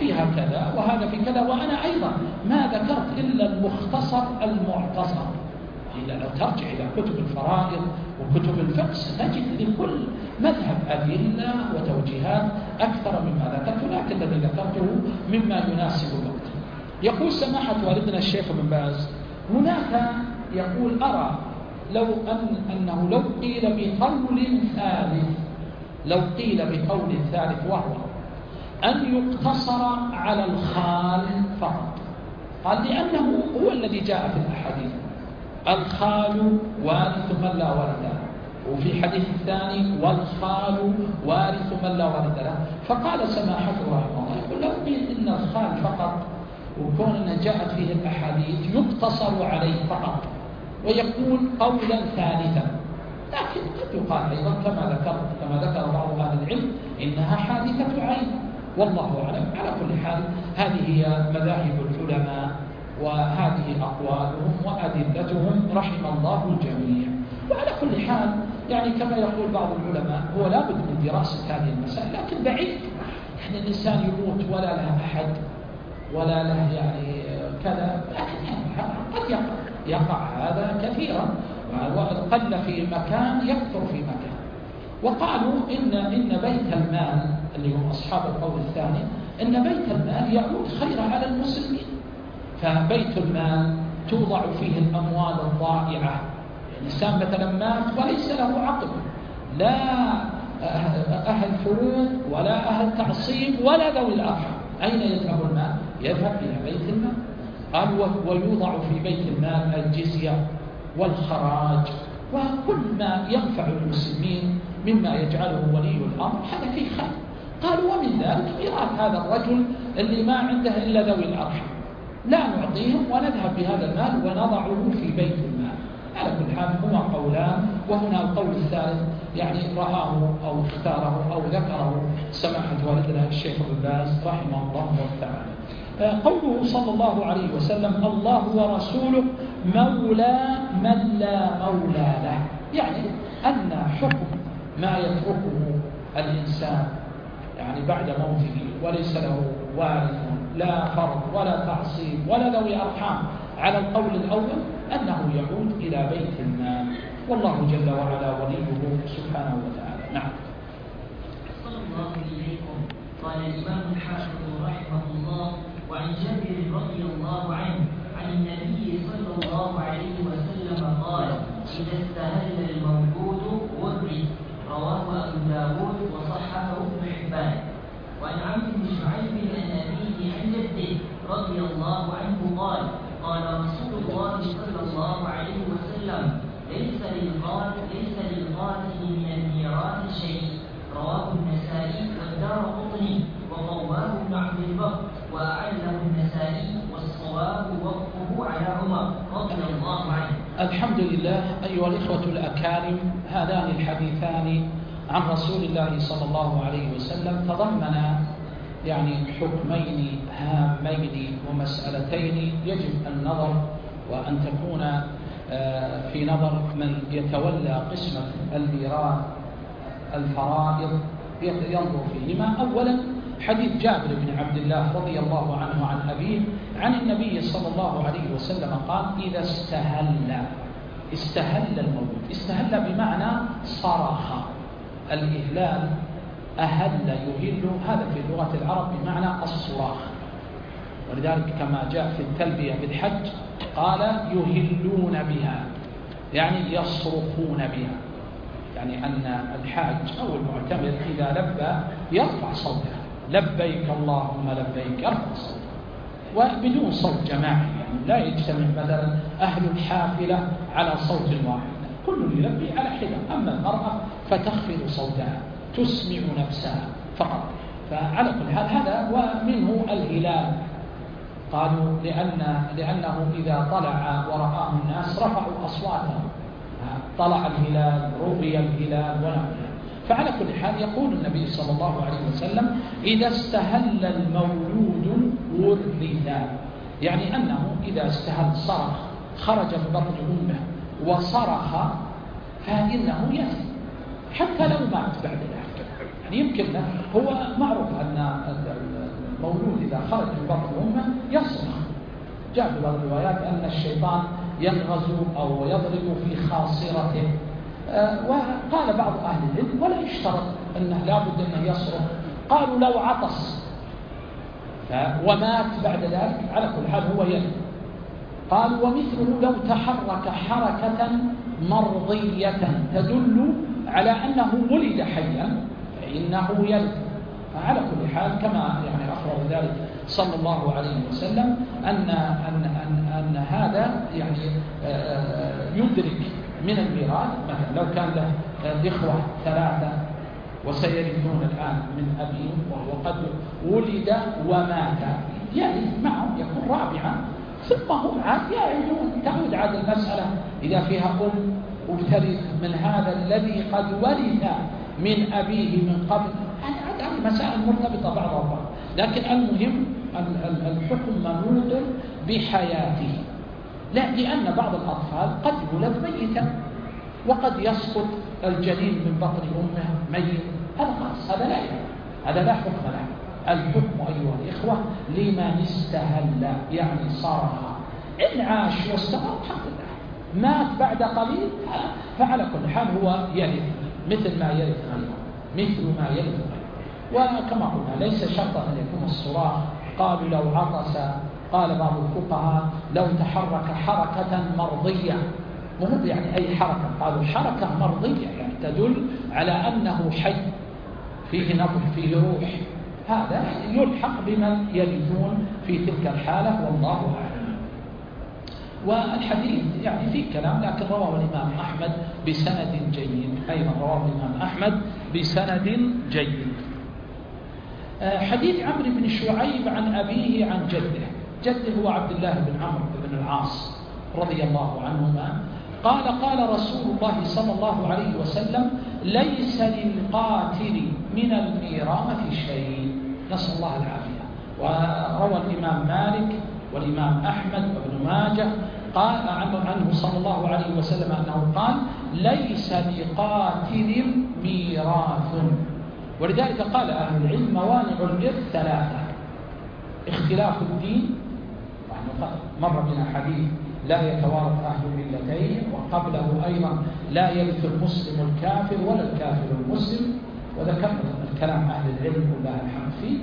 S1: فيها كذا وهذا في كذا، وأنا أيضا ما ذكرت إلا المختصر المعتصر. إلا لو ترجع إلى كتب الفرائض وكتب الفقه ستجد لكل مذهب أدلة وتوجيهات أكثر مما ذكرت، لكن الذي ذكرته مما يناسب الوقت. يقول سماحة والدنا الشيخ بن باز هناك، يقول أرى لو أن أنه لو قيل بقول ثالث لو قيل بقول ثالث وهو أن يقتصر على الخال فقط. قال لأنه هو الذي جاء في الأحاديث الخال وارث من لا ولد له، وفي الحديث الثاني والخال وارث من لا ولد له. فقال سماحته رحمه الله يقول لو قيل إن الخال فقط وكون أن جاءت فيه الأحاديث يقتصر عليه فقط ويكون قولا ثالثا، لكن قد يقال أيضا كما ذكر كما ذكر بعض أهل العلم إنها حادثة عين، والله أعلم. على كل حال هذه هي مذاهب العلماء وهذه أقوالهم وأدلتهم رحم الله الجميع. وعلى كل حال يعني كما يقول بعض العلماء هو لا بد من دراسة هذه المسائل، لكن بعيد يعني الإنسان يموت ولا له أحد ولا له يعني كذا، لكن يعني قد يقع يقع هذا كثيرا، وقل في مكان يكثر في مكان. وقالوا إن إن بيت المال اللي هم أصحاب القول الثاني إن بيت المال يعود خيرا على المسلمين. فبيت المال توضع فيه الأموال الضائعة، الإنسان مثلا مات وليس له عقب، لا أهل فروض ولا أهل تعصيب ولا ذوي الأرحام، أين يذهب المال؟ يذهب إلى بيت المال. قال ويوضع في بيت المال الجزية والخراج وكل ما ينفع المسلمين مما يجعله ولي الأمر، هذا فيه خير. قالوا ومن ذلك ميراث هذا الرجل اللي ما عنده إلا ذوي الأرحام، لا نعطيهم ونذهب بهذا المال ونضعه في بيت المال. على كل حال هما قولان، وهنا القول الثالث يعني رآه أو اختاره أو ذكره سماحة والدنا الشيخ بن باز رحمه الله تعالى. قوله صلى الله عليه وسلم الله ورسوله مولى من لا مولى له، يعني أن حكم ما يتركه الإنسان يعني بعد موته وليس له وارث لا فرض ولا تعصيب ولا ذوي أرحام، على القول الأول أنه يعود إلى بيت المال، والله جل وعلا وليه سبحانه وتعالى. نعم.
S2: صلى الله إليكم. قال الإمام الحافظ رحمه الله وعن جابر رضي الله عنه عن النبي صلى الله عليه وسلم قال إذا استهل المولود ورث، رواه أبو داود وصححه ابن حبان. وعن عمرو بن شعيب عن أبيه عن جده رضي الله عنه قال قال رسول الله صلى الله عليه وسلم ليس للقاتل ليس للقاتل من الميراث شيء، رواه النسائي والدارقطني وقواه ابن عبد البر وأعله النسائي، والصواب وقفه على عمر رضي الله عنه.
S1: الحمد لله. أيها الإخوة الأكارم، هذان الحديثان عن رسول الله صلى الله عليه وسلم تضمن يعني حكمين هامين ومسألتين يجب النظر وأن تكون في نظر من يتولى قسمة الميراث الفرائض ينظر فيهما. أولا حديث جابر بن عبد الله رضي الله عنه عن أبيه عن النبي صلى الله عليه وسلم قال إذا استهل استهل المولود، استهل بمعنى صرخ، الإهلال أهل يهل، هذا في لغة العرب بمعنى الصراخ، ولذلك كما جاء في التلبية بالحج قال يهلون بها يعني يصرخون بها، يعني أن الحاج أو المعتمر إذا لبى يرفع صوته، لبيك اللهم لبيك، يرفع صوته وبدون صوت جماعي، يعني لا يجتمع مثلا أهل الحافلة على صوت واحد، كل يلبي على حدة. أما المرأة فتخفض صوتها تسمع نفسها فقط. فعلى كل حال هذا ومنه الهلال، قالوا لأن لأنه إذا طلع ورآه الناس رفعوا أصواتهم، طلع الهلال رؤي الهلال ونحوه. فعلى كل حال يقول النبي صلى الله عليه وسلم إذا استهل المولود ورث، يعني أنه إذا استهل صرخ خرج من بطن أمه وصرخ فإنه يثم حتى لو مات بعد ذلك. يعني يمكن هو معروف أن المولود إذا خرج من بطن أمه يصرخ. جاء في بعض الروايات أن الشيطان ينغز أو يضرب في خاصرته. أه وقال بعض أهل العلم ولا يشترط أنه لابد أنه يصرخ، قالوا لو عطس ومات بعد ذلك على كل حال هو يلد. قالوا ومثله لو تحرك حركة مرضية تدل على أنه ولد حيا فإنه يلد. على كل حال كما يعني أخبر ذلك صلى الله عليه وسلم أن, أن, أن, أن هذا يعني يدرك من الميراث. مثلا لو كان له إخوة ثلاثة وسيرثون الآن من أبيهم وهو قد ولد ومات يعني معهم يكون رابعا، ثم هم عاد يعودون تعود عاد المسألة إذا فيها أم وبترث من هذا الذي قد ورث من أبيه من قبل. يعني هذه مسائل مرتبطة بعضها ببعض، لكن المهم الحكم منوط بحياته. لا، لأن بعض الأطفال قد يولد ميتا وقد يسقط الجنين من بطن أمه ميت، هذا خاص، هذا لا يعني. هذا لا حكم له. الحكم أيها الإخوة لمن استهل يعني صار إن عاش واستمر الحمد لله، مات بعد قليل فعلى كل حال هو يرث مثل ما يرث غيره، مثل ما يرث غيره. وكما قلنا ليس شرطا أن يكون الصراخ. قالوا لو عطس، قال بعض الفقهاء لو تحرك حركة مرضية، مهم يعني أي حركة، قالوا حركة مرضية يعني تدل على أنه حي فيه نبض فيه روح، هذا يلحق بمن يرثون في تلك الحالة والله أعلم. والحديث يعني فيه كلام لكن رواه الإمام أحمد بسند جيد، أيضا رواه الإمام أحمد بسند جيد. حديث عمرو بن شعيب عن أبيه عن جده، جده هو عبد الله بن عمرو بن العاص رضي الله عنهما قال قال رسول الله صلى الله عليه وسلم ليس للقاتل من الميراث شيء، نسأل الله العافية. وروى الإمام مالك والإمام أحمد وابن ماجه قال عنه صلى الله عليه وسلم أنه قال ليس لقاتل ميراث. ولذلك قال أهل العلم موانع الإرث ثلاثة: اختلاف الدين، مر بنا حديث لا يتوارث أهل الملتين، وقبله أيضا لا يرث المسلم الكافر ولا الكافر المسلم، وذكرنا الكلام أهل العلم والله الحمد فيه.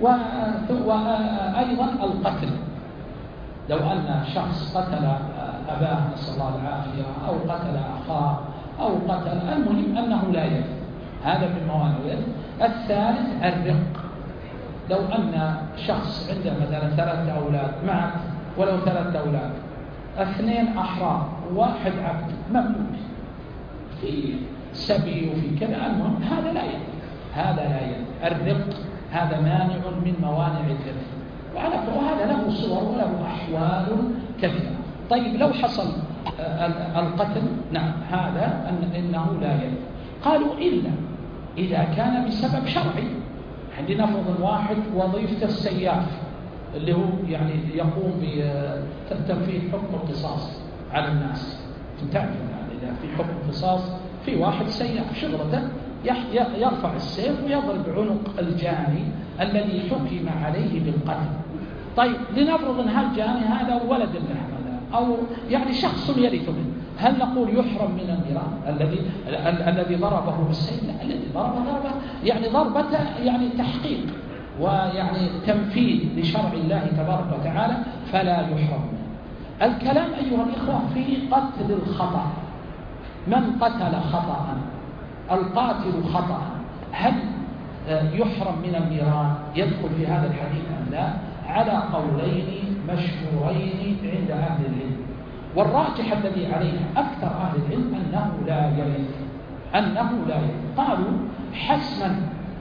S1: وأيضا القتل، لو أن شخص قتل أباه نسأل الله العافية أو قتل أخاه أو قتل، المهم أنه لا يرث، هذا من موانع الإرث. الثالث الرق، لو أن شخص عنده مثلا ثلاثة أولاد مات ولو ثلاثة أولاد، اثنين أحرار واحد عبد مملوك في سبي وفي كذا، المهم هذا لا يرث، هذا لا يرث. الرق هذا مانع من موانع الإرث، وهذا له صور وله أحوال كثيرة. طيب لو حصل القتل، نعم هذا إنه لا يرث. قالوا إلا إذا كان بسبب شرعي، عندنا فرض واحد وظيفة السياف اللي هو يعني يقوم بتنفيذ حكم القصاص على الناس. تعرف يعني إذا في حكم قصاص في واحد سياف شغلته يرفع السيف ويضرب عنق الجاني الذي حكم عليه بالقتل. طيب لنفرض أن هالجاني هذا ولد له أو يعني شخص يرث منه، هل نقول يحرم من الميراث الذي الذي ضربه بالسيف؟ لا، الذي ضربه ضربه يعني ضربة يعني تحقيق ويعني تنفيذ لشرع الله تبارك وتعالى، فلا يحرم منه. الكلام أيها الإخوة في قتل الخطأ، من قتل خطأ، القاتل خطأ، هل يحرم من الميراث؟ يدخل في هذا الحديث أم لا؟ على قولين مشهورين عند أهل العلم، والراجح الذي عليه أكثر أهل العلم أنه لا يرث، أنه لا يرث. قالوا حسما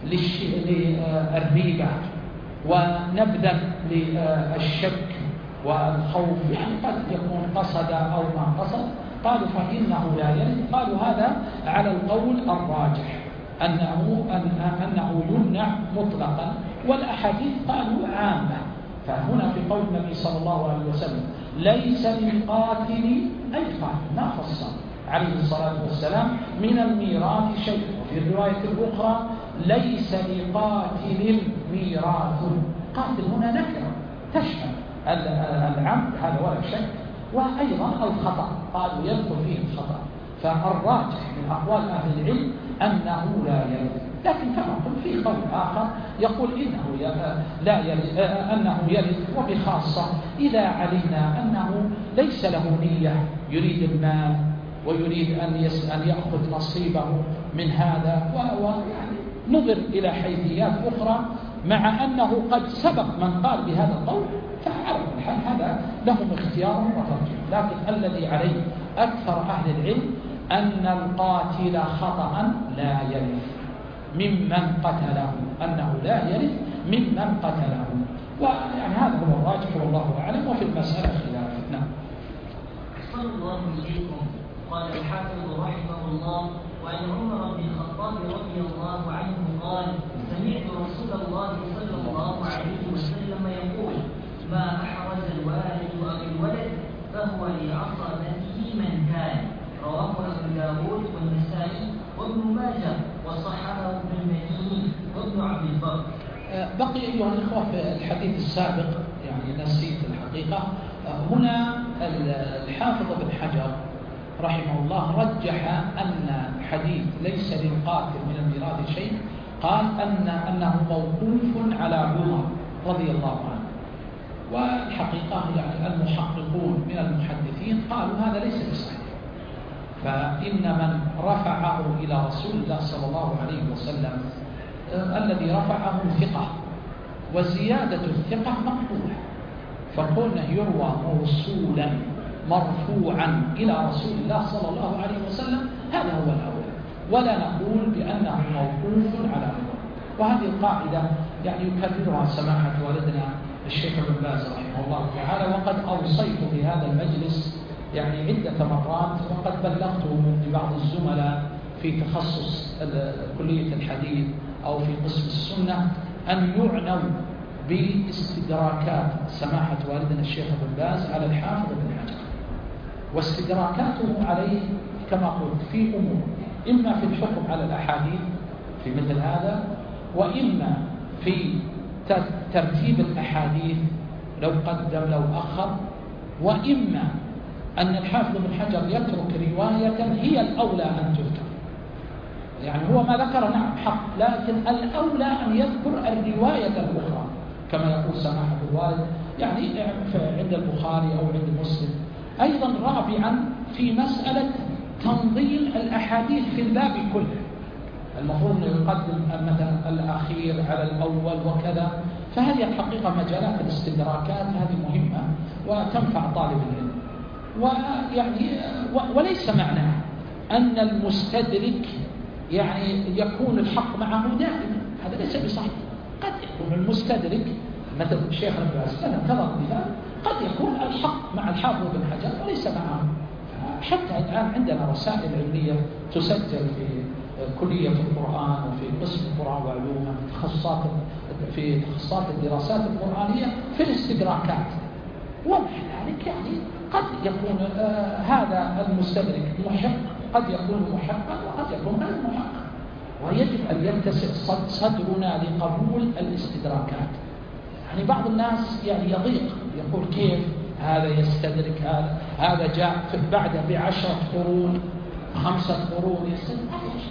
S1: للريبة ونبذا للشك والخوف، يعني قد يكون قصد أو ما قصد، قالوا فإنه لا يرث. قالوا هذا على القول الراجح أنه, أنه يمنع مطلقا، والأحاديث قالوا عامة. فهنا في قول النبي صلى الله عليه وسلم ليس للقاتل أي قاتل، ما فصل عليه الصلاة والسلام من الميراث شيء. وفي الرواية الأخرى ليس لقاتل ميراث، قاتل هنا نكرة تشمل العمد هذا ولا شك، وأيضا الخطأ قالوا يدخل فيه الخطأ. فالراجح من أقوال أهل العلم أنه لا يرد، لكن كما قلت في قول آخر يقول إنه لا يرد، أنه يرد، وبخاصة إذا علمنا أنه ليس له نية يريد المال ويريد أن أن يأخذ نصيبه من هذا، ويعني نظر إلى حيثيات أخرى، مع أنه قد سبق من قال بهذا القول، فعلى الحال هذا لهم اختيار وترجيح. لكن الذي عليه أكثر أهل العلم أن القاتل خطأ لا يرث ممن قتله، أنه لا يرث ممن قتله، ويعني هذا هو الراجح والله أعلم، وفي المسألة خلاف. نعم.
S2: صلى الله إليكم. قال الحافظ رحمه الله: وعن عمر بن الخطاب رضي الله عنه قال: سمعت رسول الله صلى الله عليه وسلم يقول: ما أحرز الوالد أو الولد فهو لعصبته من كان. رواه ابن داود والنسائي وابن ماجه وصححه ابن المديني وابن عبد البر.
S1: بقي أيها الإخوة في الحديث السابق، يعني نسيت الحقيقة، هنا الحافظ بن حجر رحمه الله رجح أن حديث ليس للقاتل من الميراث شيء، قال أن أنه موقوف على عمر رضي الله عنه. والحقيقة يعني المحققون من المحدثين قالوا هذا ليس بصحيح، فإن من رفعه إلى رسول الله صلى الله عليه وسلم الذي رفعه ثقة، وزيادة الثقة مقبولة، فقلنا يروى موصولا مرفوعا إلى رسول الله صلى الله عليه وسلم، هذا هو الأول، ولا نقول بأنه موقوف على عمر. وهذه القاعدة يعني يكررها سماحة والدنا الشيخ ابن باز رحمه الله تعالى، وقد أوصيت بهذا المجلس يعني عدة مرات، وقد بلغته لبعض الزملاء في تخصص كلية الحديث أو في قسم السنة أن يعنوا باستدراكات سماحة والدنا الشيخ ابن باز على الحافظ بن حجر، واستدراكاته عليه كما قلت في أمور، إما في الحكم على الأحاديث في مثل هذا، وإما في ترتيب الأحاديث لو قدم لو أخر، وإما أن الحافظ بن حجر يترك رواية هي الأولى أن تذكر. يعني هو ما ذكر نعم حق، لكن الأولى أن يذكر الرواية الأخرى كما يقول سماحة الوالد، يعني عند البخاري أو عند مسلم. أيضا رابعا في مسألة تنظيم الأحاديث في الباب كله، المفروض أن يقدم مثلا الأخير على الأول وكذا، فهذه الحقيقة مجالات الاستدراكات هذه مهمة وتنفع طالب العلم. ويعني وليس معناه أن المستدرك يعني يكون الحق معه دائما، هذا ليس بصحيح. قد يكون المستدرك مثل الشيخ الباز أنا كرر بذلك، قد يكون الحق مع الحافظ بن حجر وليس معه. حتى الآن عندنا رسائل علمية تسجل في كلية القرآن وفي قسم القرآن وعلومه في تخصصات في تخصصات الدراسات القرآنية في الاستدراكات، ومع ذلك يعني قد يكون آه هذا المستدرك محق، قد يكون محقا وقد يكون غير محقا، ويجب أن يتسع صدرنا لقبول الاستدراكات. يعني بعض الناس يعني يضيق، يقول كيف هذا يستدرك هذا هذا جاء بعده بعشرة قرون خمسة قرون يستدرك.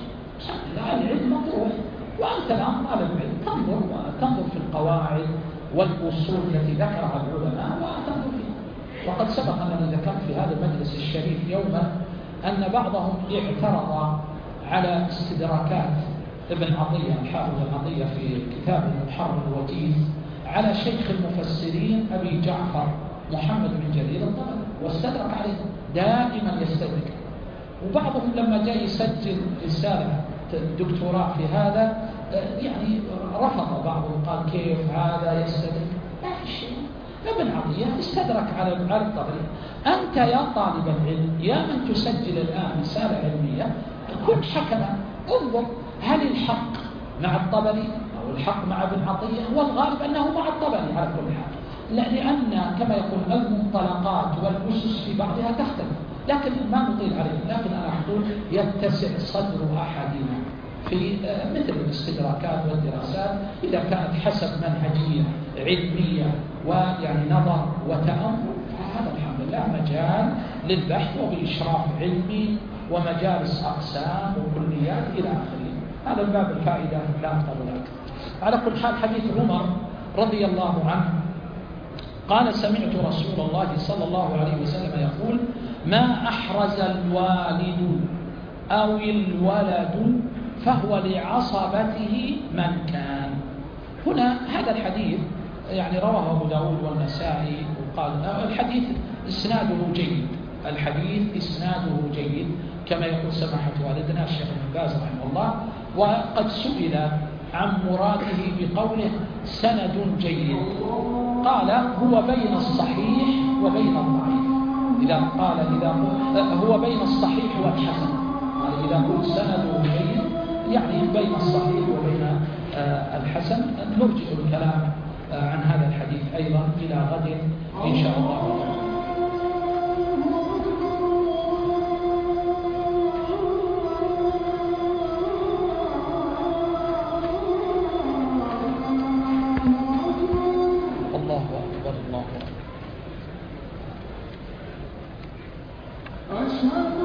S1: لا، العلم مطروح، وأنت الآن طالب العلم تنظر تنظر في القواعد والأصول التي ذكرها العلماء وتنظر فيها. وقد سبق أنني ذكرت في هذا المجلس الشريف يوما أن بعضهم اعترض على استدراكات ابن عطية الحافظ ابن عطية في كتابه المحرر الوجيز على شيخ المفسرين أبي جعفر محمد بن جرير الطبري، واستدرك عليه دائما يستدرك. وبعضهم لما جاء يسجل رسالة دكتوراه في هذا يعني رفض بعضهم، قال كيف هذا يستدرك؟ لا شيء، ابن عطية استدرك على الطبري. أنت يا طالب العلم يا من تسجل الآن رسالة علمية كن حكما، انظر هل الحق مع الطبري أو الحق مع ابن عطية، والغالب أنه مع الطبري على كل حال، لأن كما يقول المنطلقات والأسس في بعضها تختلف، لكن ما نطيل عليه. لكن أنا أقول يتسع صدر أحدنا في مثل الاستدراكات والدراسات إذا كانت حسب منهجية علمية ويعني نظر وتأمل، فهذا الحمد لله مجال للبحث وبإشراف علمي ومجالس أقسام وكليات إلى آخره. هذا الباب الفائدة لا أكثر ولا أكثر. على كل حال حديث عمر رضي الله عنه قال سمعت رسول الله صلى الله عليه وسلم يقول ما أحرز الوالد أو الولد فهو لعصبته من كان. هنا هذا الحديث يعني رواه أبو داود والنسائي وقال الحديث إسناده جيد، الحديث إسناده جيد كما يقول سماحة والدنا الشيخ ابن باز رحمه الله. وقد سئل عن مراده بقوله سند جيد، قال هو بين الصحيح وبين الضعيف. إذا قال إذا هو بين الصحيح والحسن، يعني إذا قلت سنده جيد يعني بين الصحيح وبين الحسن. نرجع الكلام عن هذا الحديث أيضا إلى غد إن شاء الله تعالى. الله أكبر الله أكبر. أشهد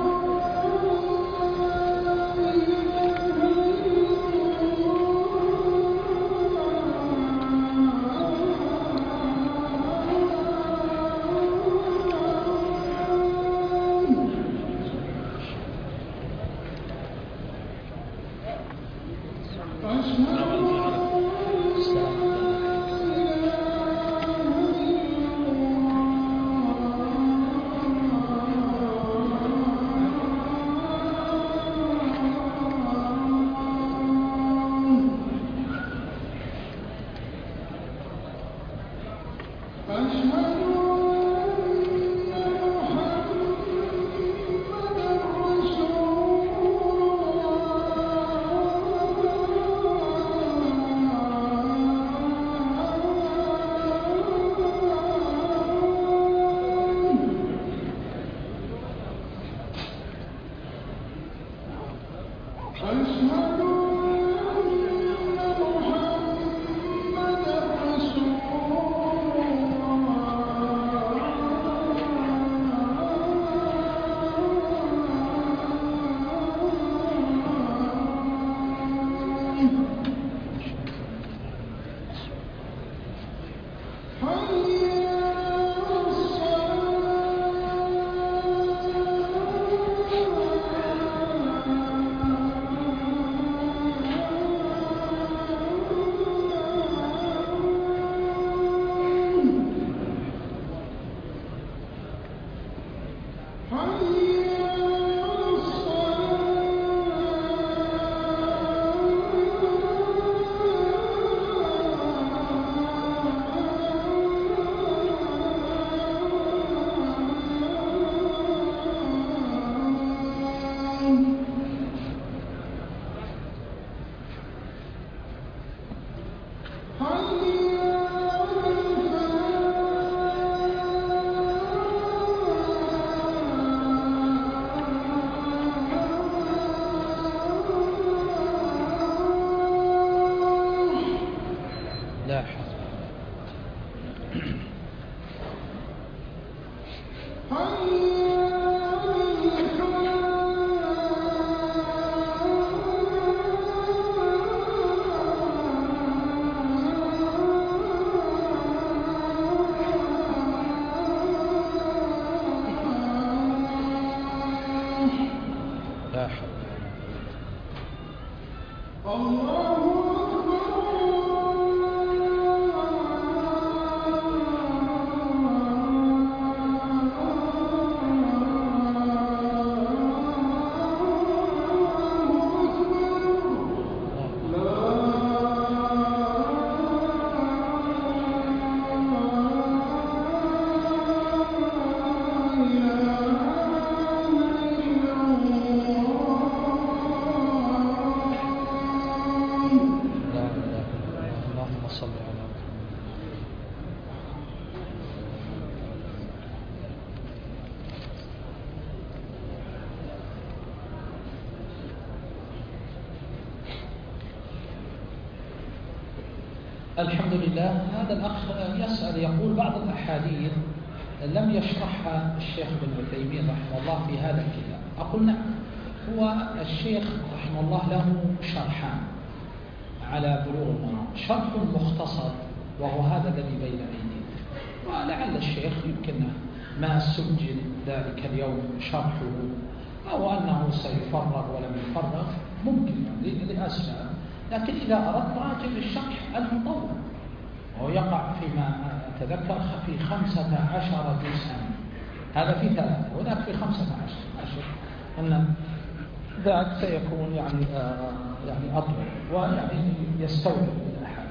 S1: الحمد لله. هذا الأخ يسأل يقول بعض الأحاديث لم يشرحها الشيخ ابن عثيمين رحمه الله في هذا الكتاب. أقول نعم، هو الشيخ رحمه الله له شرحان على بلوغ المرام، شرح مختصر وهو هذا الذي بين أيدينا، ولعل الشيخ يمكن ما سجل ذلك اليوم شرحه أو أنه سيفرغ ولم يفرغ، ممكن لأسباب، لكن إذا أردت راجع الشرح المطول وهو يقع فيما أتذكر في خمسة عشر جزءا، هذا في ثلاثة وذاك في خمسة عشر أشهر، أن ذاك سيكون يعني آه يعني أطول ويعني يستوعب الأحاديث.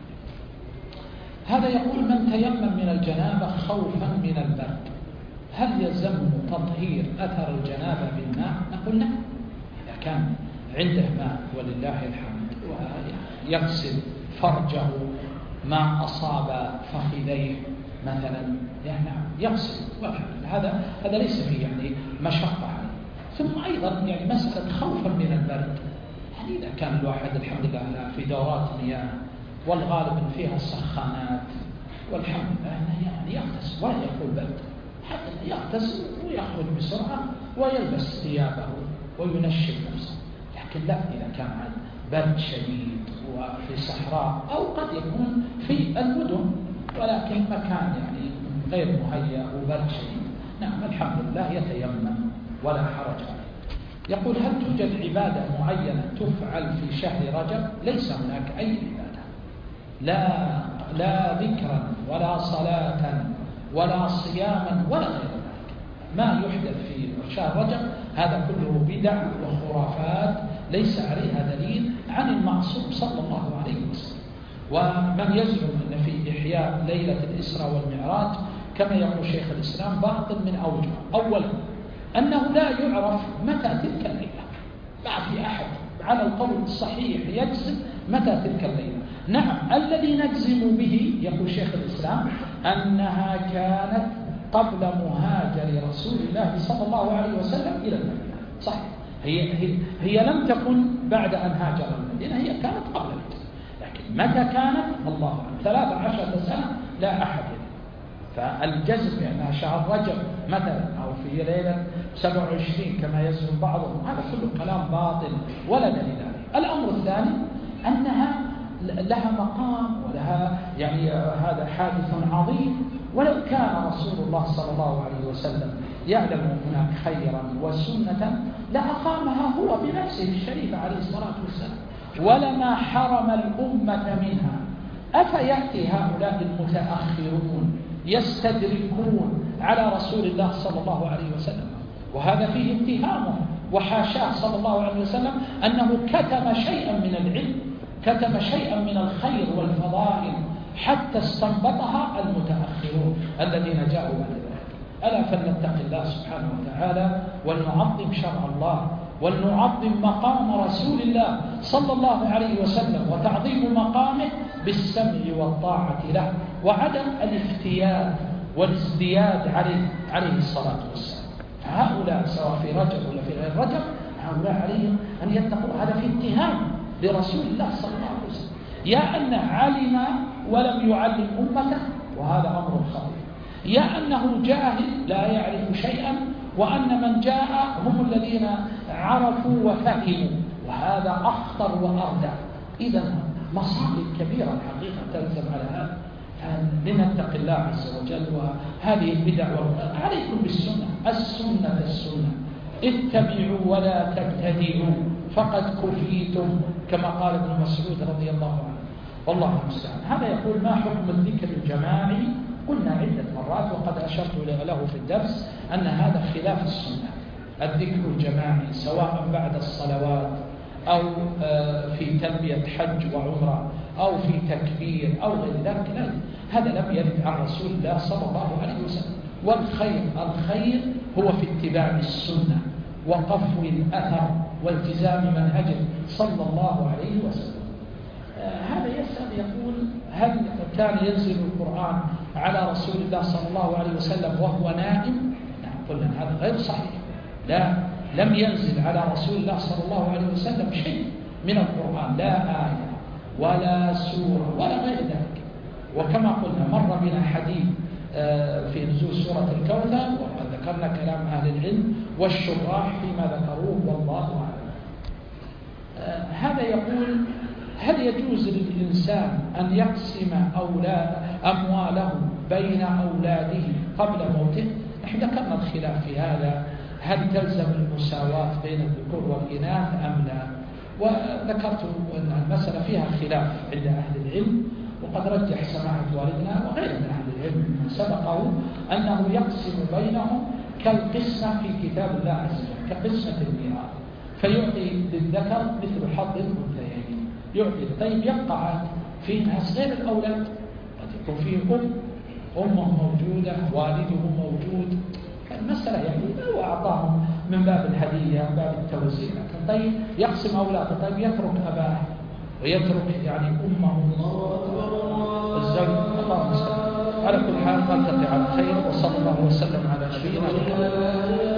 S1: هذا يقول من تيمم من الجنابة خوفا من البرد هل يلزمه تطهير أثر الجنابة بالماء؟ نقول نعم، إذا كان عنده ماء ولله الحمد ويغسل فرجه ما أصاب فخذيه مثلا، يعني نعم يغسل، هذا هذا ليس فيه يعني مشقة عليه. ثم أيضا يعني مسألة خوفا من البرد، يعني إذا كان الواحد الحمد لله في دورات مياه والغالب فيها السخانات والحمد لله يعني يغتسل ولا يقول برد، حتى يغتسل ويخرج بسرعة ويلبس ثيابه وينشف نفسه. لكن لا، إذا كان برد شديد وفي صحراء أو قد يكون في المدن ولكن مكان يعني غير مهيأ وبرد شديد، نعم الحمد لله يتيمم ولا حرج عليه. يقول هل توجد عبادة معينة تفعل في شهر رجب؟ ليس هناك أي عبادة، لا لا ذكرا ولا صلاة ولا صياما ولا غير ذلك، ما يحدث في شهر رجب هذا كله بدع وخرافات ليس عليها دليل عن المعصوم صلى الله عليه وسلم. ومن يزعم أن في إحياء ليلة الإسراء والمعراج كما يقول شيخ الإسلام باطل من أوجه. أولا أنه لا يعرف متى تلك الليلة، ما في أحد على القول الصحيح يجزم متى تلك الليلة. نعم الذي نجزم به يقول شيخ الإسلام أنها كانت قبل مهاجر رسول الله صلى الله عليه وسلم إلى المدينة، صحيح، هي, هي, هي لم تكن بعد أن هاجر المدينة، هي كانت قبل ذلك، لكن متى كانت الله أعلم. ثلاث عشرة سنة لا أحد يدري، فالجزم بأنها شهر رجب مثلا أو في ليلة سبعة وعشرين كما يزعم بعضهم هذا كله كلام باطل ولا دليل عليه. الأمر الثاني أنها لها مقام ولها يعني هذا حادث عظيم، ولو كان رسول الله صلى الله عليه وسلم يعلم هناك خيرا وسنة لأقامها هو بنفسه الشريفة عليه الصلاة والسلام ولما حرم الأمة منها. أفيأتي هؤلاء المتأخرون يستدركون على رسول الله صلى الله عليه وسلم؟ وهذا فيه اتهامه وحاشاه صلى الله عليه وسلم أنه كتم شيئا من العلم، كتم شيئا من الخير والفضائل حتى استنبطها المتأخرون الذين جاءوا بعد ذلك. ألا فلنتق الله سبحانه وتعالى ولنعظم شرع الله ولنعظم مقام رسول الله صلى الله عليه وسلم، وتعظيم مقامه بالسمع والطاعة له وعدم الافتيات والازدياد عليه عليه الصلاة والسلام. هؤلاء سواء في رجب ولا في غير رجب هؤلاء عليهم أن يتقوا، هذا في اتهام لرسول الله صلى الله عليه وسلم، يا أنه علم ولم يعلم أمته وهذا أمر خطير، يا أنه جاهل لا يعرف شيئا وأن من جاء هم الذين عرفوا وفهموا وهذا أخطر وأردع. إذا مصائب كبيرة الحقيقة تلزم على هذا، لنتق الله عز وجل وهذه البدع. عليكم بالسنة، السنة السنة، اتبعوا ولا تبتدعوا فقد كفيتم كما قال ابن مسعود رضي الله عنه، والله المستعان. هذا يقول ما حكم الذكر الجماعي؟ قلنا عدة مرات وقد أشرت له في الدرس أن هذا خلاف السنة. الذكر الجماعي سواء بعد الصلوات أو في تلبية حج وعمرة أو في تكبير أو غير ذلك، لا، هذا لم يرد عن رسول الله صلى الله عليه وسلم. والخير الخير هو في اتباع السنة وقفو الأثر والتزام منهجه صلى الله عليه وسلم. هذا يسأل يقول هل كان ينزل القرآن على رسول الله صلى الله عليه وسلم وهو نائم؟ نعم قلنا هذا غير صحيح، لا، لم ينزل على رسول الله صلى الله عليه وسلم شيء من القرآن، لا آية ولا سورة ولا غير ذلك. وكما قلنا مر بنا حديث في نزول سورة الكوثر، وذكرنا كلام أهل العلم والشراح فيما ذكروه والله أعلم. هذا يقول: هل يجوز للإنسان أن يقسم أولاد أمواله بين أولاده قبل موته؟ نحن ذكرنا الخلاف في هذا، هل تلزم المساواة بين الذكور والإناث أم لا؟ وذكرت أن المسألة فيها خلاف عند أهل العلم، وقد رجح سماحة والدنا وغير من أهل العلم من سبقه أنه يقسم بينهم كالقسمة في كتاب الله عز وجل، كقسمة الميراث، فيعطي للذكر مثل حظ الأنثيين، يعطي. طيب يقع في ناس غير الأولاد، قد يكون فيه أم أمه موجودة، والده موجود، المسألة يعني لو أعطاهم من باب الهدية من باب التوزيع. طيب يقسم أولاده، طيب يترك أباه ويترك يعني أمه الزوج، الله المستعان. على كل حال نلتقي على خير، وصلى الله وسلم على نبينا محمد.